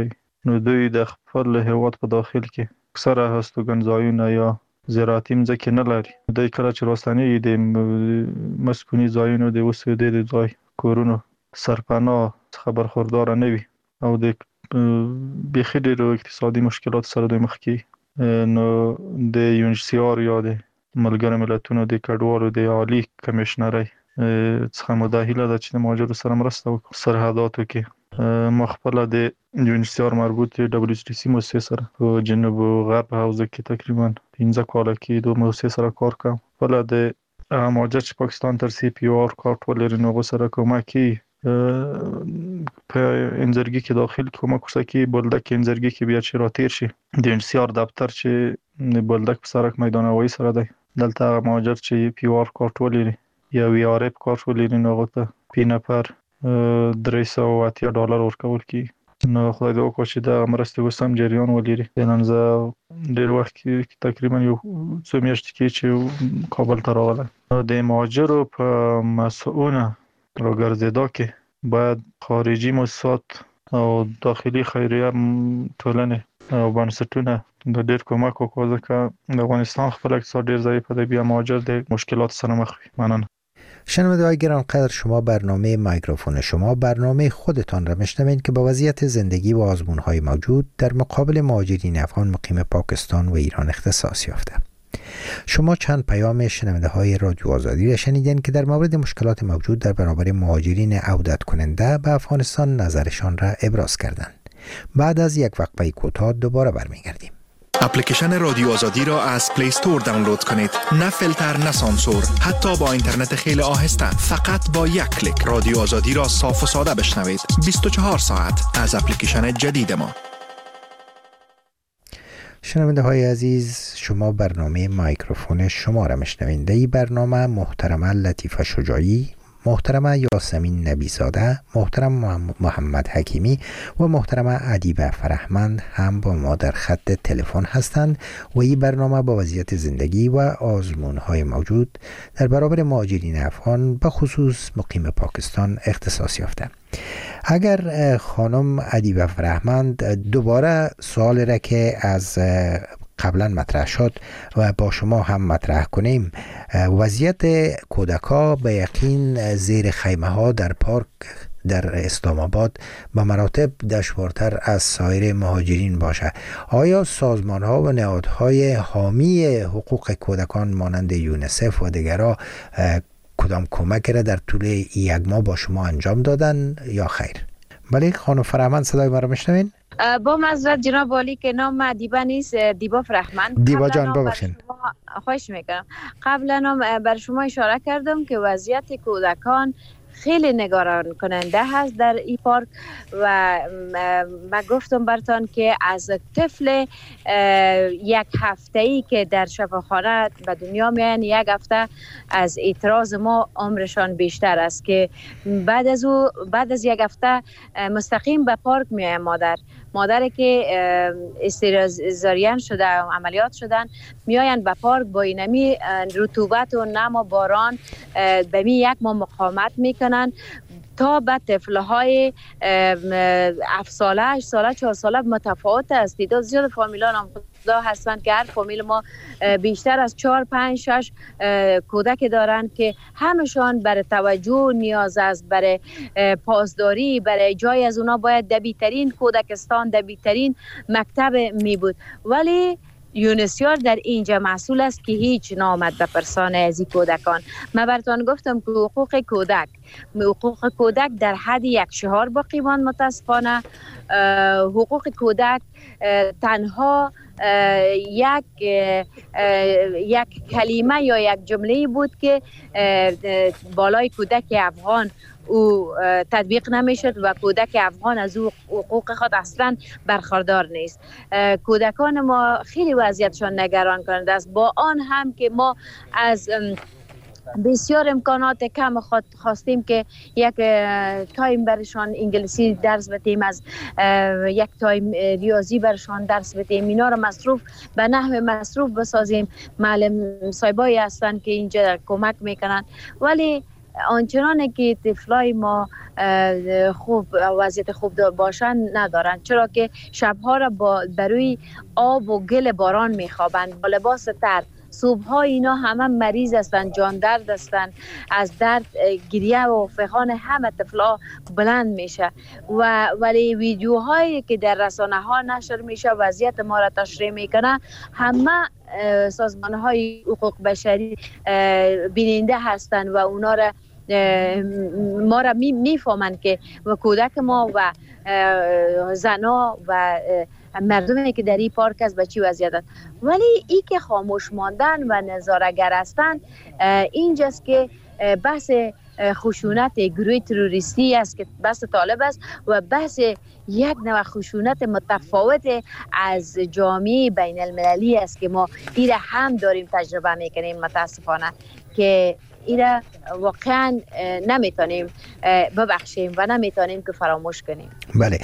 Speaker 6: نو دوی د خپل هیواد په داخل کې اکثره هستوګنځایونه یا زراعتي مځکې نه لري. دوی کله چې راستنېږي د مسکوني ځایونو د اوسېدو د ځای کورونو سرپناه څخه برخورداره نه وي او د بیخي ډېرو اقتصادي مشکلات سره دوی مخ کېږي. نو د یو ان سی آر یا د ملګرو ملتونو د کډوالو د عالی کمیشنرۍ څخه مو دا هیله ده چې د مهاجرو سره مرسته وکړو. سرحداتو کې ما خپله د یو ان سی آر مربوط ډبلیو ایچ ټي سی موسسې سره په جنوب و غرب حوزه کې تقریبا پنځه کاله کې د موسسې سره کار کوم. خپله د مهاجر چې پاکستان تر سی پی آر کارت ولري نو هغو سره کومک کوي. په انزرګي کې داخل کومک ورسره کوي. بولدک انزرګي کې بیا چې راتیر شي د یو ان سی آر دفتر چې د بولدک په سرک میدان هوایي سره دی، دلته هغه مهاجر چې پی آر کارت ولري یا وی آر اف کارت ولري نو هغو ته پی نفر درې سوه اتیا ډالر ورکول کېږي. نو خدای دې وکړي چې دا مرستې اوس هم جریان ولري. نن زه ډېر وخت کې تقریبا یو څو میاشتې کې چې کابل ته راغلی. نو د مهاجرو په مسعونه راګرځېدا کې باید خارجي موسسات او داخلي خیریه ټولنې او بنسټونه د ډېر کومک وکړو، ځکه د افغانستان خپل اقتصاد ډېر ضعیف دی، بیا مهاجر د مشکلات سره مخ وي. ممنون.
Speaker 7: شنونده‌های گرانقدر، شما برنامه مایکروفون شما برنامه خودتان را میشنوید که به وضعیت زندگی و آزمون‌های موجود در مقابل مهاجرین افغان مقیم پاکستان و ایران اختصاص یافته. شما چند پیام شنونده‌های رادیو آزادی را شنیدین که در مورد مشکلات موجود در برابر مهاجرین عودت کننده به افغانستان نظرشان را ابراز کردند. بعد از یک وقفه کوتاه دوباره برمیگردیم.
Speaker 1: اپلیکیشن رادیو آزادی را از پلی استور دانلود کنید. نه فیلتر نه سانسور، حتی با اینترنت خیلی آهسته. فقط با یک کلیک رادیو آزادی را صاف و ساده بشنوید. بیست و چهار ساعت از اپلیکیشن جدید ما.
Speaker 7: شنونده های عزیز، شما برنامه مایکروفون شما را میشنوید. در این برنامه محترمه لطیفه شجاعی، محترمه یاسمین نبیزاده، محترم محمد حکیمی و محترمه ادیبه فرهمند هم با ما در خط تلفن هستند و این برنامه با وضعیت زندگی و آزمون‌های موجود در برابر مهاجرین افغان به خصوص مقیم پاکستان اختصاص یافته. اگر خانم ادیبه فرهمند دوباره سوال را که از قبلا مطرح شد و با شما هم مطرح کنیم، وضعیت کودکا به یقین زیر خیمه ها در پارک در اسلام آباد به مراتب دشوارتر از سایر مهاجرین باشه. آیا سازمان ها و نهادهای حامی حقوق کودکان مانند یونیسف و دیگرها کدام کمک را در طول یک ماه با شما انجام دادن یا خیر؟ بله خانم فرهمند، صدای ما را میشنوین؟
Speaker 15: با معذرت جناب والی که نام دیبا نیست، دیبا فرهمند.
Speaker 7: دیبا جان ببخشید.
Speaker 15: خواهش میکنم. قبلا نام بر شما اشاره کردم که وضعیت کودکان خیلی نگران کننده هست در این پارک و من گفتم برتان که از طفل یک هفته‌ای که در شفاخانه به دنیا میان، یک هفته از اعتراض ما عمرشان بیشتر است که بعد از او بعد از یک هفته مستقیم به پارک میایم. مادر مادری که استیزارین شده عملیات شدن میاین به پارک با اینمی رطوبت و نم و باران به می یک ما مقاومت میکنن تا به طفلهای هفت ساله، هشت ساله، چهار ساله متفاوت است. تعداد زیاد فامیلان هم خدا هستند که هر فامیل ما بیشتر از چهار پنج شش کودک دارند که همشان برای توجه نیاز است، برای پاسداری، برای جای از اونا باید دبیرترین کودکستان، دبیرترین مکتب می بود. ولی یونیسیار در اینجا مسئول است که هیچ نامد به پرسان از این کودکان. من براتون گفتم که حقوق کودک حقوق کودک در حد یک شهر باقی ماند. متاسفانه حقوق کودک تنها یک یک کلمه یا یک جمله بود که بالای کودک افغان او تطبیق نمیشد و کودک افغان از او حقوق خود اصلا برخوردار نیست. کودکان ما خیلی وضعیتشان نگران کننده است، با آن هم که ما از بسیار امکانات کم خود خواستیم که یک تایم برشان انگلیسی درس بدیم، از یک تایم ریاضی برشان درس بدیم، اینا رو مصروف به نحو مصروف بسازیم. معلم صاحبایی هستن که اینجا کمک میکنن، ولی آنچنان که طفلای ما خوب وضعیت خوب باشن ندارن، چرا که شبها را با بروی آب و گل باران میخوابند با لباس تر. صبحها اینا همه مریض هستند، جان درد هستند، از درد گریه و فغان همه طفلا بلند میشه. و ولی ویدیوهایی که در رسانه ها نشر میشه وضعیت ما را تشریح میکنه، همه سازمان های حقوق بشری بیننده هستند و اونا را ما را می میفهمند که و کودک ما و زنا و مردمی که در این پارک است به چی وضعیت است. ولی ای که خاموش ماندن و نظاره‌گر هستند، اینجاست که بحث خشونت گروه تروریستی است که بحث طالب است و بحث یک نوع خشونت متفاوت از جامعه بین المللی است که ما ایره هم داریم تجربه میکنیم. متاسفانه که ایره واقعا نمیتونیم ببخشیم و نمیتونیم که فراموش کنیم.
Speaker 7: بله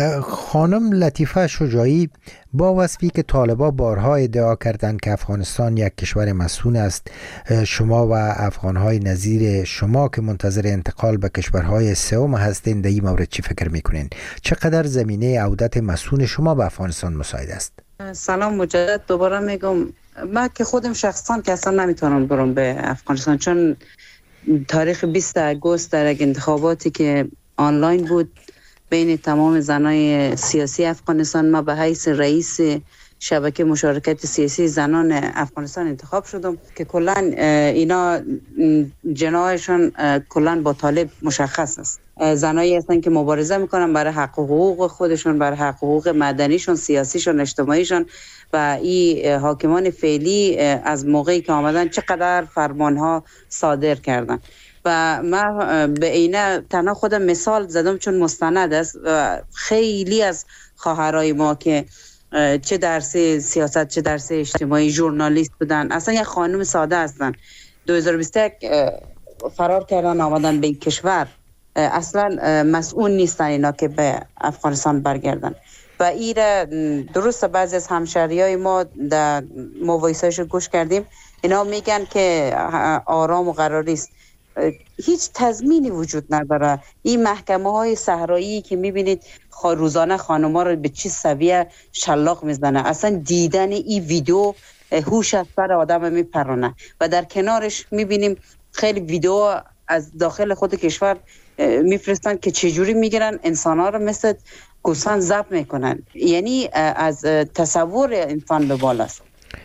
Speaker 7: خانم لطیفه شجاعی، با وصفی که طالبا بارها ادعا کردند که افغانستان یک کشور مسئول است، شما و افغانهای نظیر شما که منتظر انتقال به کشورهای سوم هستین در این مورد چی فکر میکنین؟ چقدر زمینه عودت مسئول شما به افغانستان مساعد است؟
Speaker 12: سلام مجدد دوباره میگم، من که خودم شخصا که اصلا نمیتونم برم به افغانستان، چون تاریخ بیست آگوست در یک انتخاباتی که آنلاین بود بین تمام زنای سیاسی افغانستان، ما به حیث رئیس شبکه مشارکت سیاسی زنان افغانستان انتخاب شدم که کلا اینا جناحشون کلا با طالب مشخص است. زنایی هستن که مبارزه میکنن برای حق و حقوق خودشون، برای حق و حقوق مدنیشون، سیاسیشون، اجتماعیشون. و این حاکمان فعلی از موقعی که آمدن چقدر فرمانها صادر کردن و من به اینه تنها خودم مثال زدم چون مستند است و خیلی از خواهرای ما که چه درس سیاست چه درس اجتماعی ژورنالیست بودن، اصلا یک خانم ساده هستن، دو هزار و بیست و یک فرار کردن آمدن به این کشور، اصلا مسئول نیستن اینا که به افغانستان برگردن. و ایره درست بعضی از همشهریای ما در موایسه‌اش گوش کردیم، اینا میگن که آرام و قراری است. هیچ تضمینی وجود نداره. این محکمه های صحرایی که میبینید روزانه خانم‌ها رو به چه سویه شلاق میزنه، اصلا دیدن این ویدیو هوش از سر آدم میپرونه. و در کنارش میبینیم خیلی ویدیو از داخل خود کشور میفرستن که چجوری میگیرن انسان‌ها رو مثل گوسفند ذبح میکنن. یعنی از تصور انسان به بالاست.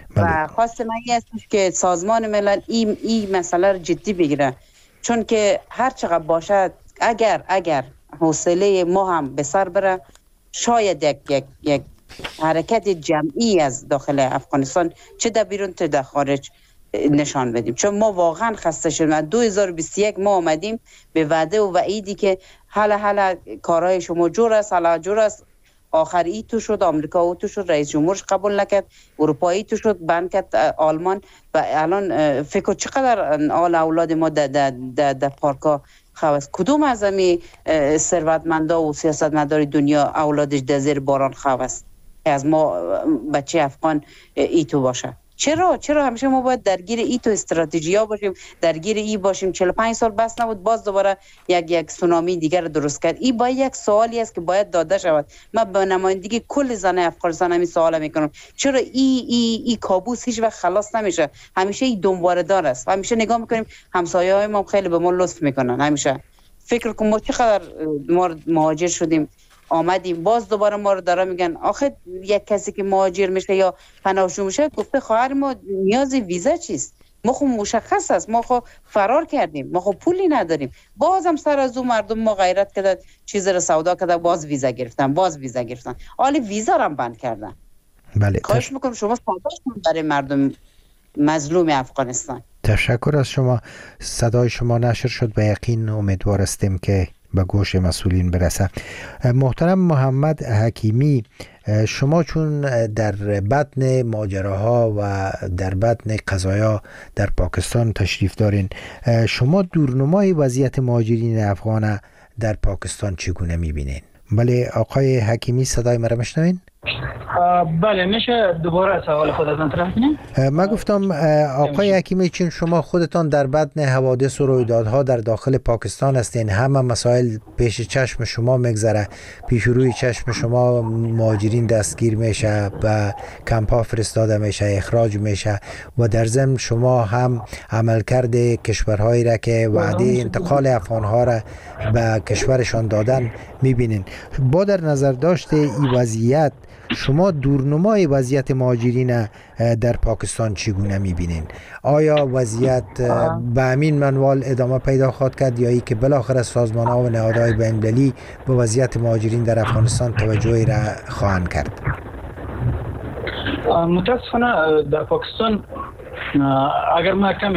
Speaker 12: و خواست من این است که سازمان ملل این این مسئله رو جدی بگیره، چون که هر چقدر باشد اگر اگر حوصله ما هم به سر بره، شاید یک یک یک حرکت جمعی از داخل افغانستان چه در بیرون چه در خارج نشان بدیم، چون ما واقعا خسته شدیم. دو هزار و بیست و یک ما آمدیم به وعده و وعیدی که حالا حالا کارهای شما جور است، حالا جور است، آخر ای تو شد، آمریکا او تو شد، رئیس جمهورش قبول نکرد، اروپایی تو شد، بند کرد آلمان. و الان فکر چقدر آل اولاد ما در در در, در پارکا خواست. کدوم از امی ثروتمندا و سیاستمدار دنیا اولادش در زیر باران خواست که از ما بچه افغان ای تو باشه؟ چرا چرا همیشه ما باید درگیر ای تو استراتژیا باشیم، درگیر ای باشیم؟ چهل و پنج سال بس نبود، باز دوباره یک یک سونامی دیگر درست کرد. این باید یک سوالی است که باید داده شود. من به نمایندگی کل زن افغانستان همین سوال میکنم، چرا ای ای ای کابوس هیچ وقت خلاص نمیشه؟ همیشه این دنباله دار است. همیشه نگاه میکنیم همسایه‌های ما خیلی به ما لطف میکنن. همیشه فکر کنم ما چقدر ما مهاجر شدیم آمدیم، باز دوباره ما رو داره میگن آخه یک کسی که مهاجر میشه یا پناهجو میشه، گفته خواهر ما نیاز ویزا چیست؟ ما خب مشخص است، ما خب فرار کردیم، ما خب پولی نداریم. بازم سر از اون مردم ما غیرت کردن، چیز رو سودا کردن، باز ویزا گرفتن، باز ویزا گرفتن، حالا ویزا رو هم بند کردن.
Speaker 7: بله،
Speaker 12: خواهش میکنم شما سادهش کنید برای مردم مظلوم افغانستان.
Speaker 7: تشکر از شما. صدای شما نشر شد، به یقین امیدوار هستیم که به گوش مسئولین برسه. محترم محمد حکیمی، شما چون در بطن ماجراها و در بطن قضایا در پاکستان تشریف دارین، شما دورنمای وضعیت مهاجرین افغان در پاکستان چگونه میبینین؟ بله آقای حکیمی، صدای مرا میشنوین؟
Speaker 14: بله میشه دوباره سوال خودتان طرح کنیم؟
Speaker 7: من گفتم آقای حکیمی، چون شما خودتان در بدن حوادث و رویدادها در داخل پاکستان هستین، همه مسائل پیش چشم شما میگذره، پیش روی چشم شما مهاجرین دستگیر میشه، به کمپ ها فرستاده میشه، اخراج میشه و در ضمن شما هم عملکرد کشورهایی را که وعده انتقال افغانها را به کشورشان دادن میبینین. با در نظر داشته این وضعیت، شما دورنمای وضعیت مهاجرین در پاکستان چگونه میبینین؟ آیا وضعیت به همین منوال ادامه پیدا خواهد کرد یا ای که بالاخره سازمان ها و نهادهای بین‌المللی به وضعیت مهاجرین در افغانستان توجهی را خواهند کرد؟
Speaker 14: متاسفانه در پاکستان اگر ما کم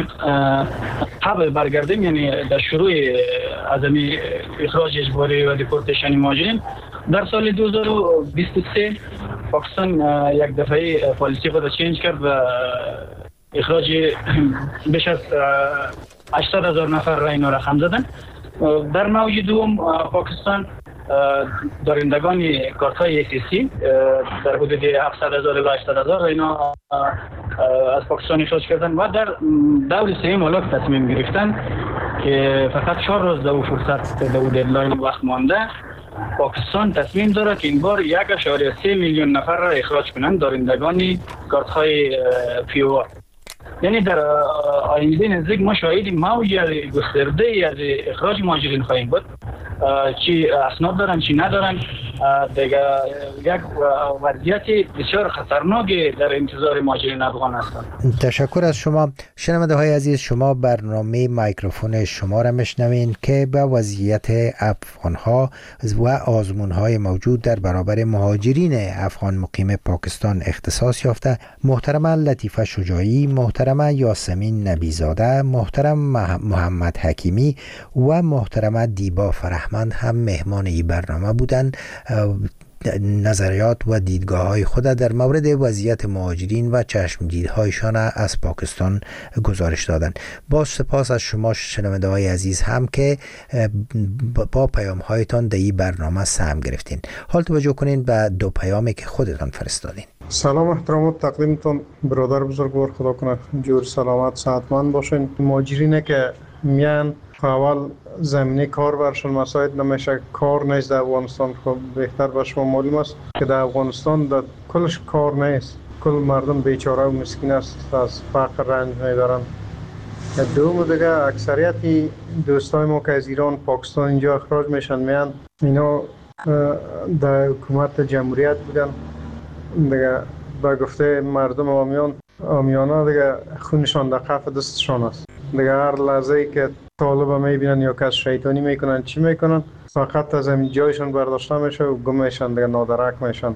Speaker 14: قبل برگردیم، یعنی در شروع از اخراج اجباری و دیپورتیشن مهاجرین در سال دو هزار و بیست و سه پاکستان یک دفعه پالیسی خود چینج کرد و اخراج بیش از هشتاد هزار نفر را اینا رقم زدن. در موج دوم پاکستان دارندگان کارت های ای سی سی در حدود هفتصد هزار الی هشتاد هزار اینا از پاکستان اخراج کردن و در دور سوم حالا تصمیم گرفتن که فقط چهار روز دو فرصت دو ددلاین وقت مانده، پاکستان تصمیم داره که این بار یک اشاره سه میلیون نفر را اخراج کنند دارندگان کارت های پی او آر. یعنی در آینده نزدیک ما شاهد موج گسترده از اخراج مهاجرین خواهیم بود، چی اسناد دارن چی ندارن. دیگه یک وضعیت بسیار خطرناک در انتظار مهاجرین افغان هستند.
Speaker 7: تشکر از شما. شنونده های عزیز، شما برنامه میکروفون شما را میشنوین که به وضعیت افغان ها و آزمون های موجود در برابر مهاجرین افغان مقیم پاکستان اختصاص یافته. محترمه لطیفه شجاعی، محترمه یاسمین نبیزاده، محترم محمد حکیمی و محترمه دیبا فرهمند هم مهمان این برنامه بودند. نظریات و دیدگاه های خود در مورد وضعیت مهاجرین و چشمگیرهایشان از پاکستان گزارش دادند. با سپاس از شما شنونده های عزیز هم که با پیام هایتان در این برنامه سهم گرفتین. حال توجه کنین به دو پیامی که خودتان فرستادین.
Speaker 2: سلام احترامات تقدیمتون برادر بزرگوار، خدا کنه جور سلامت صحتمند باشین. مهاجرینه که میان اول زمینه کار برشون مساعد نمیشه، کار نیست در افغانستان. خب بهتر به شما معلوم است که در افغانستان در کلش کار نیست، کل مردم بیچاره و مسکین است، از فقر رنج میدارن. دوم دیگه اکثریت دوستای ما که از ایران پاکستان اینجا اخراج میشن میان، اینا در حکومت جمهوریت بودن دیگه، با گفته مردم آمیان آمیانه دیگه خونشان در کف دستشان است دیگه. هر لحظه ای که طالب میبینن یا کس شیطانی میکنن چی میکنن، فقط از همین جایشان برداشته میشه و گم میشن دیگه، نادرک میشن.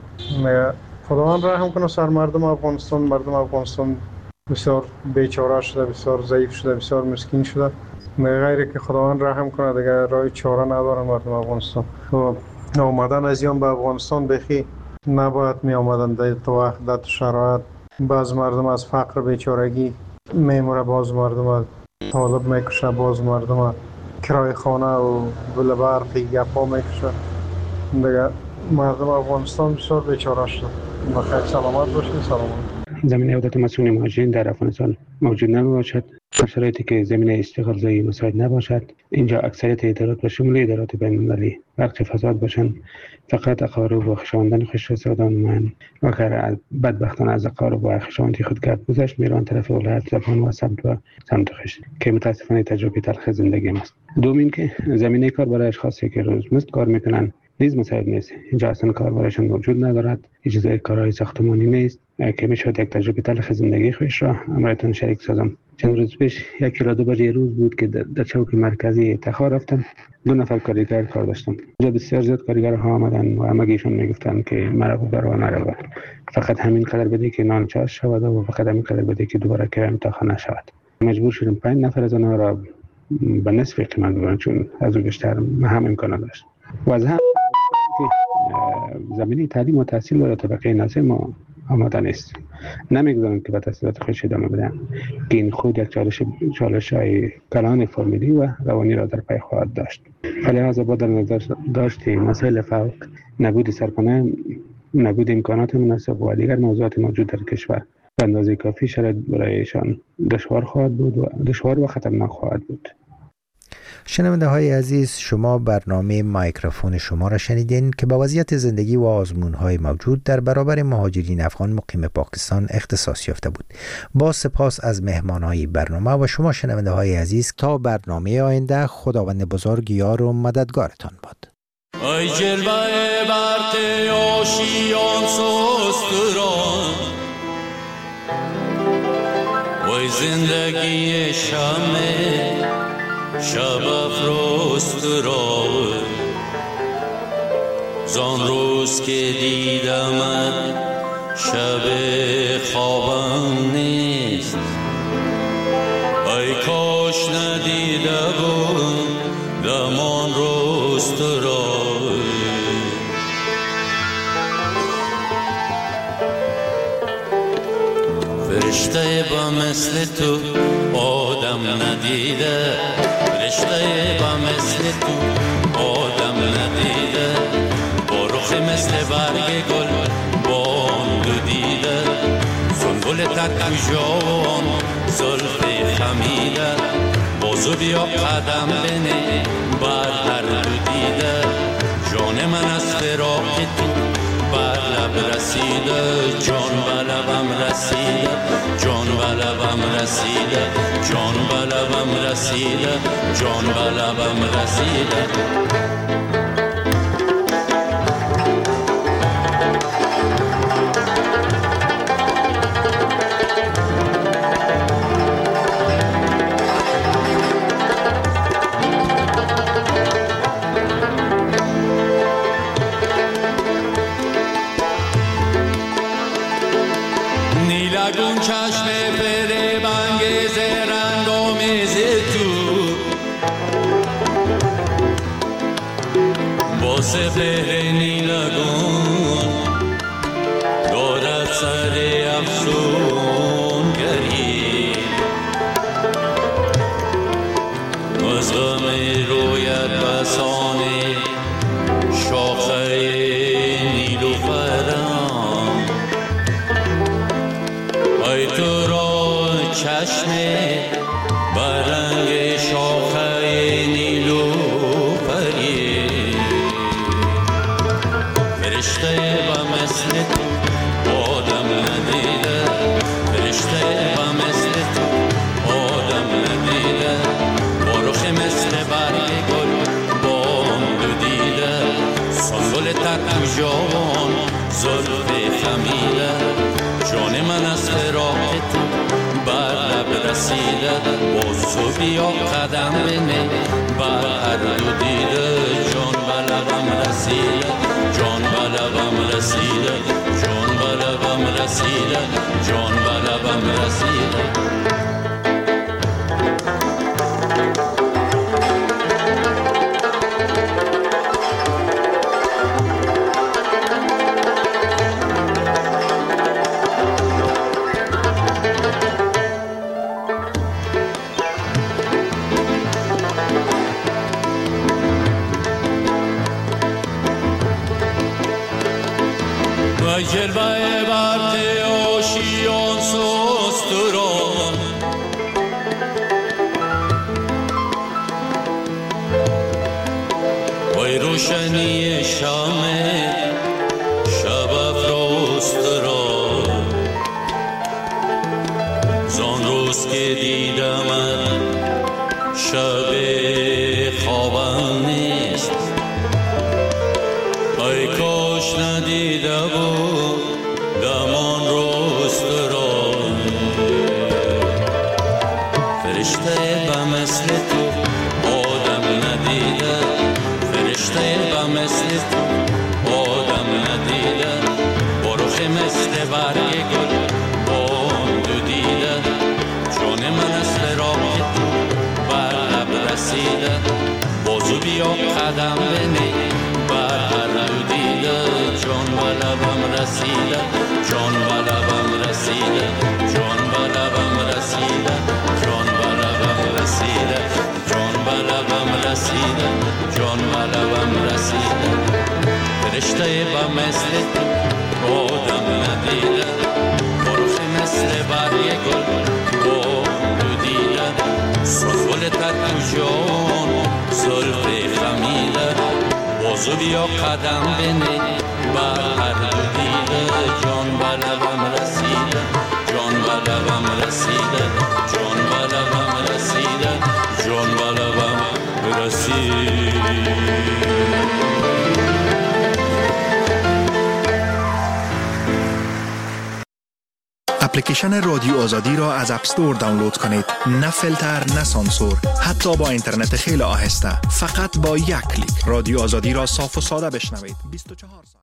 Speaker 2: خداوند رحم کنه سر مردم افغانستان. مردم افغانستان بسیار بیچاره شده، بسیار ضعیف شده، بسیار مسکین شده. غیری که خداوند رحم کنه دیگه راه چاره نداره مردم افغانستان. و آمدن از ایان به افغانستان بخی نباید می آمدن در تو وقت در شرایط. باز مردم از فقر بیچارگی میموره، باز مردم طالب میکشه، باز مردم کرای خانه و بل برقی گپا میکشه دیگه. مردم افغانستان بسیار بیچاره شد. بخیر سلامت باشید. سلامت.
Speaker 8: زمینه عودت مسئول مهاجرین در افغانستان موجود نباشد، در شرایطی که زمینه استقلال زایی مساعد نباشد. اینجا اکثریت ادارات و شمول ادارات بین‌المللی غرق فساد باشند، فقط اقارب و خویشاوندان خوش رسادان من و که بدبختانه از اقارب و خویشاوندی خود گرد گذشت میران طرف ولایت زبان و سمت و سمت خوش که متاسفانه تجربه تلخ زندگی است. دومین که زمینه کار برای اشخاصی که روزمزد کار میکنن نیز مساعد نیست. اینجا اصلا کار برایشان موجود ندارد، اجازه کارهای ساختمانی نیست که میشود یک تجربه تلخ زندگی خویش را امرایتان شریک سازم. چند روز پیش یک کلا دو بجه روز بود که در چوک مرکزی تخار رفتم، دو نفر کارگر کار داشتم. اینجا بسیار زیاد کارگر ها آمدن و همگیشون میگفتن که مرا ببر و نرو، فقط همین قدر بده که نان چاش شود و فقط همین قدر بده که دوباره کرم تا خانه شود. مجبور شدم پنج نفر از آنها را به نصف قیمت ببرم چون از او بیشتر هم امکان داشت. و از هم زمینه تعلیم و تحصیل برای طبقه نازل ما آماده نیست. نمیگذارم که به تحصیلات خوش ادامه بدم که این خود یک چالش چالش های کلان فرمولی و روانی را در پی خواهد داشت. فلحاظ با در نظر داشت مسائل فوق نبود سرپناه نبود امکانات مناسب و دیگر موضوعات موجود در کشور به اندازه کافی شرایط برایشان دشوار خواهد بود و دشوار و خطرناک خواهد بود.
Speaker 7: شنونده های عزیز، شما برنامه مایکروفون شما را شنیدین که به وضعیت زندگی و آزمون های موجود در برابر مهاجرین افغان مقیم پاکستان اختصاص یافته بود. با سپاس از مهمان های برنامه و شما شنونده های عزیز، تا برنامه آینده خداوند بزرگ یار و مددگارتان باد.
Speaker 5: ای جلوه برق آشیان سستران، وی زندگی شمه شب افروست را، زان روز که دیدمت شب خوابم نیست. ای کاش ندیده بود دمان روست را. فرشته با مثل تو آدم ندیده، فرشته با مثل تو آدم ندیده، با رخ مثل برگ گل باند و دیده، سنبول تک جوان زلف خمیده، بازو بیا قدم بنه بر هر دو دیده، جان من از فراق تو بر لب رسیده، جان بر لبم رسیده، جان بر لبم رسیده، جان بر لبم رسیده، جان بر لبم رسیده. نیلگون چشم فریب انگیز رنگ آمیز تو، با سپهر نیلگون دارد سر افسون گری، از غم رویت بسانه شاخه نیلوفرم، ای تو را چشم برنگ شاخه نیلوفری، فرشته و مثل تو آدم ندیده، فرشته و مثل تو آدم ندیده، با رخ مثل برگ گل باند و دیده، سنبول تک جوان زلف خمیده، جان من از فراق تو بر لب رسیده، بازو بیا قدم بنه بر هر دو دیده، جان بر لبم رسیده، جان بر لبم رسیده، جان بر لبم رسیده، جان بر لبم رسیده. و جلوه برق آشیان سستران، وی روشنی شمع شب افروست را، زان روز که دیدمت شب خوابم نیست. ای کاش ندیده بود دمان روست را، فرشته به مثل تو آدم ندیده، فرشته به مثل تو آدم ندیده، با رخ مثل برگ گل باند و دیده، جان من از فراق تو بر لب رسیده، بازو بیا قدم بنه بر هر دو دیده، جان به لبم رسیده، جان به لبم رسیده، جان به لبم رسیده، جان به لبم رسیده، جان به لبم رسیده، جان به لبم رسیده، فرشته به مثل تو آدم ندیده برخ مثل برگ گل با دو دیده سفل تر جان زلف خمیده بازو بیا قدم بنه بر هر دو دیده جان به لبم رسیده جان به لبم رسیده جان به لبم رسیده جان به لبم رسیده.
Speaker 1: اپلیکیشن رادیو آزادی را از اپ استور دانلود کنید. نه فیلتر، نه سانسور، حتی با اینترنت خیلی آهسته. فقط با یک کلیک رادیو آزادی را صاف و ساده بشنوید. بیست و چهار ساعت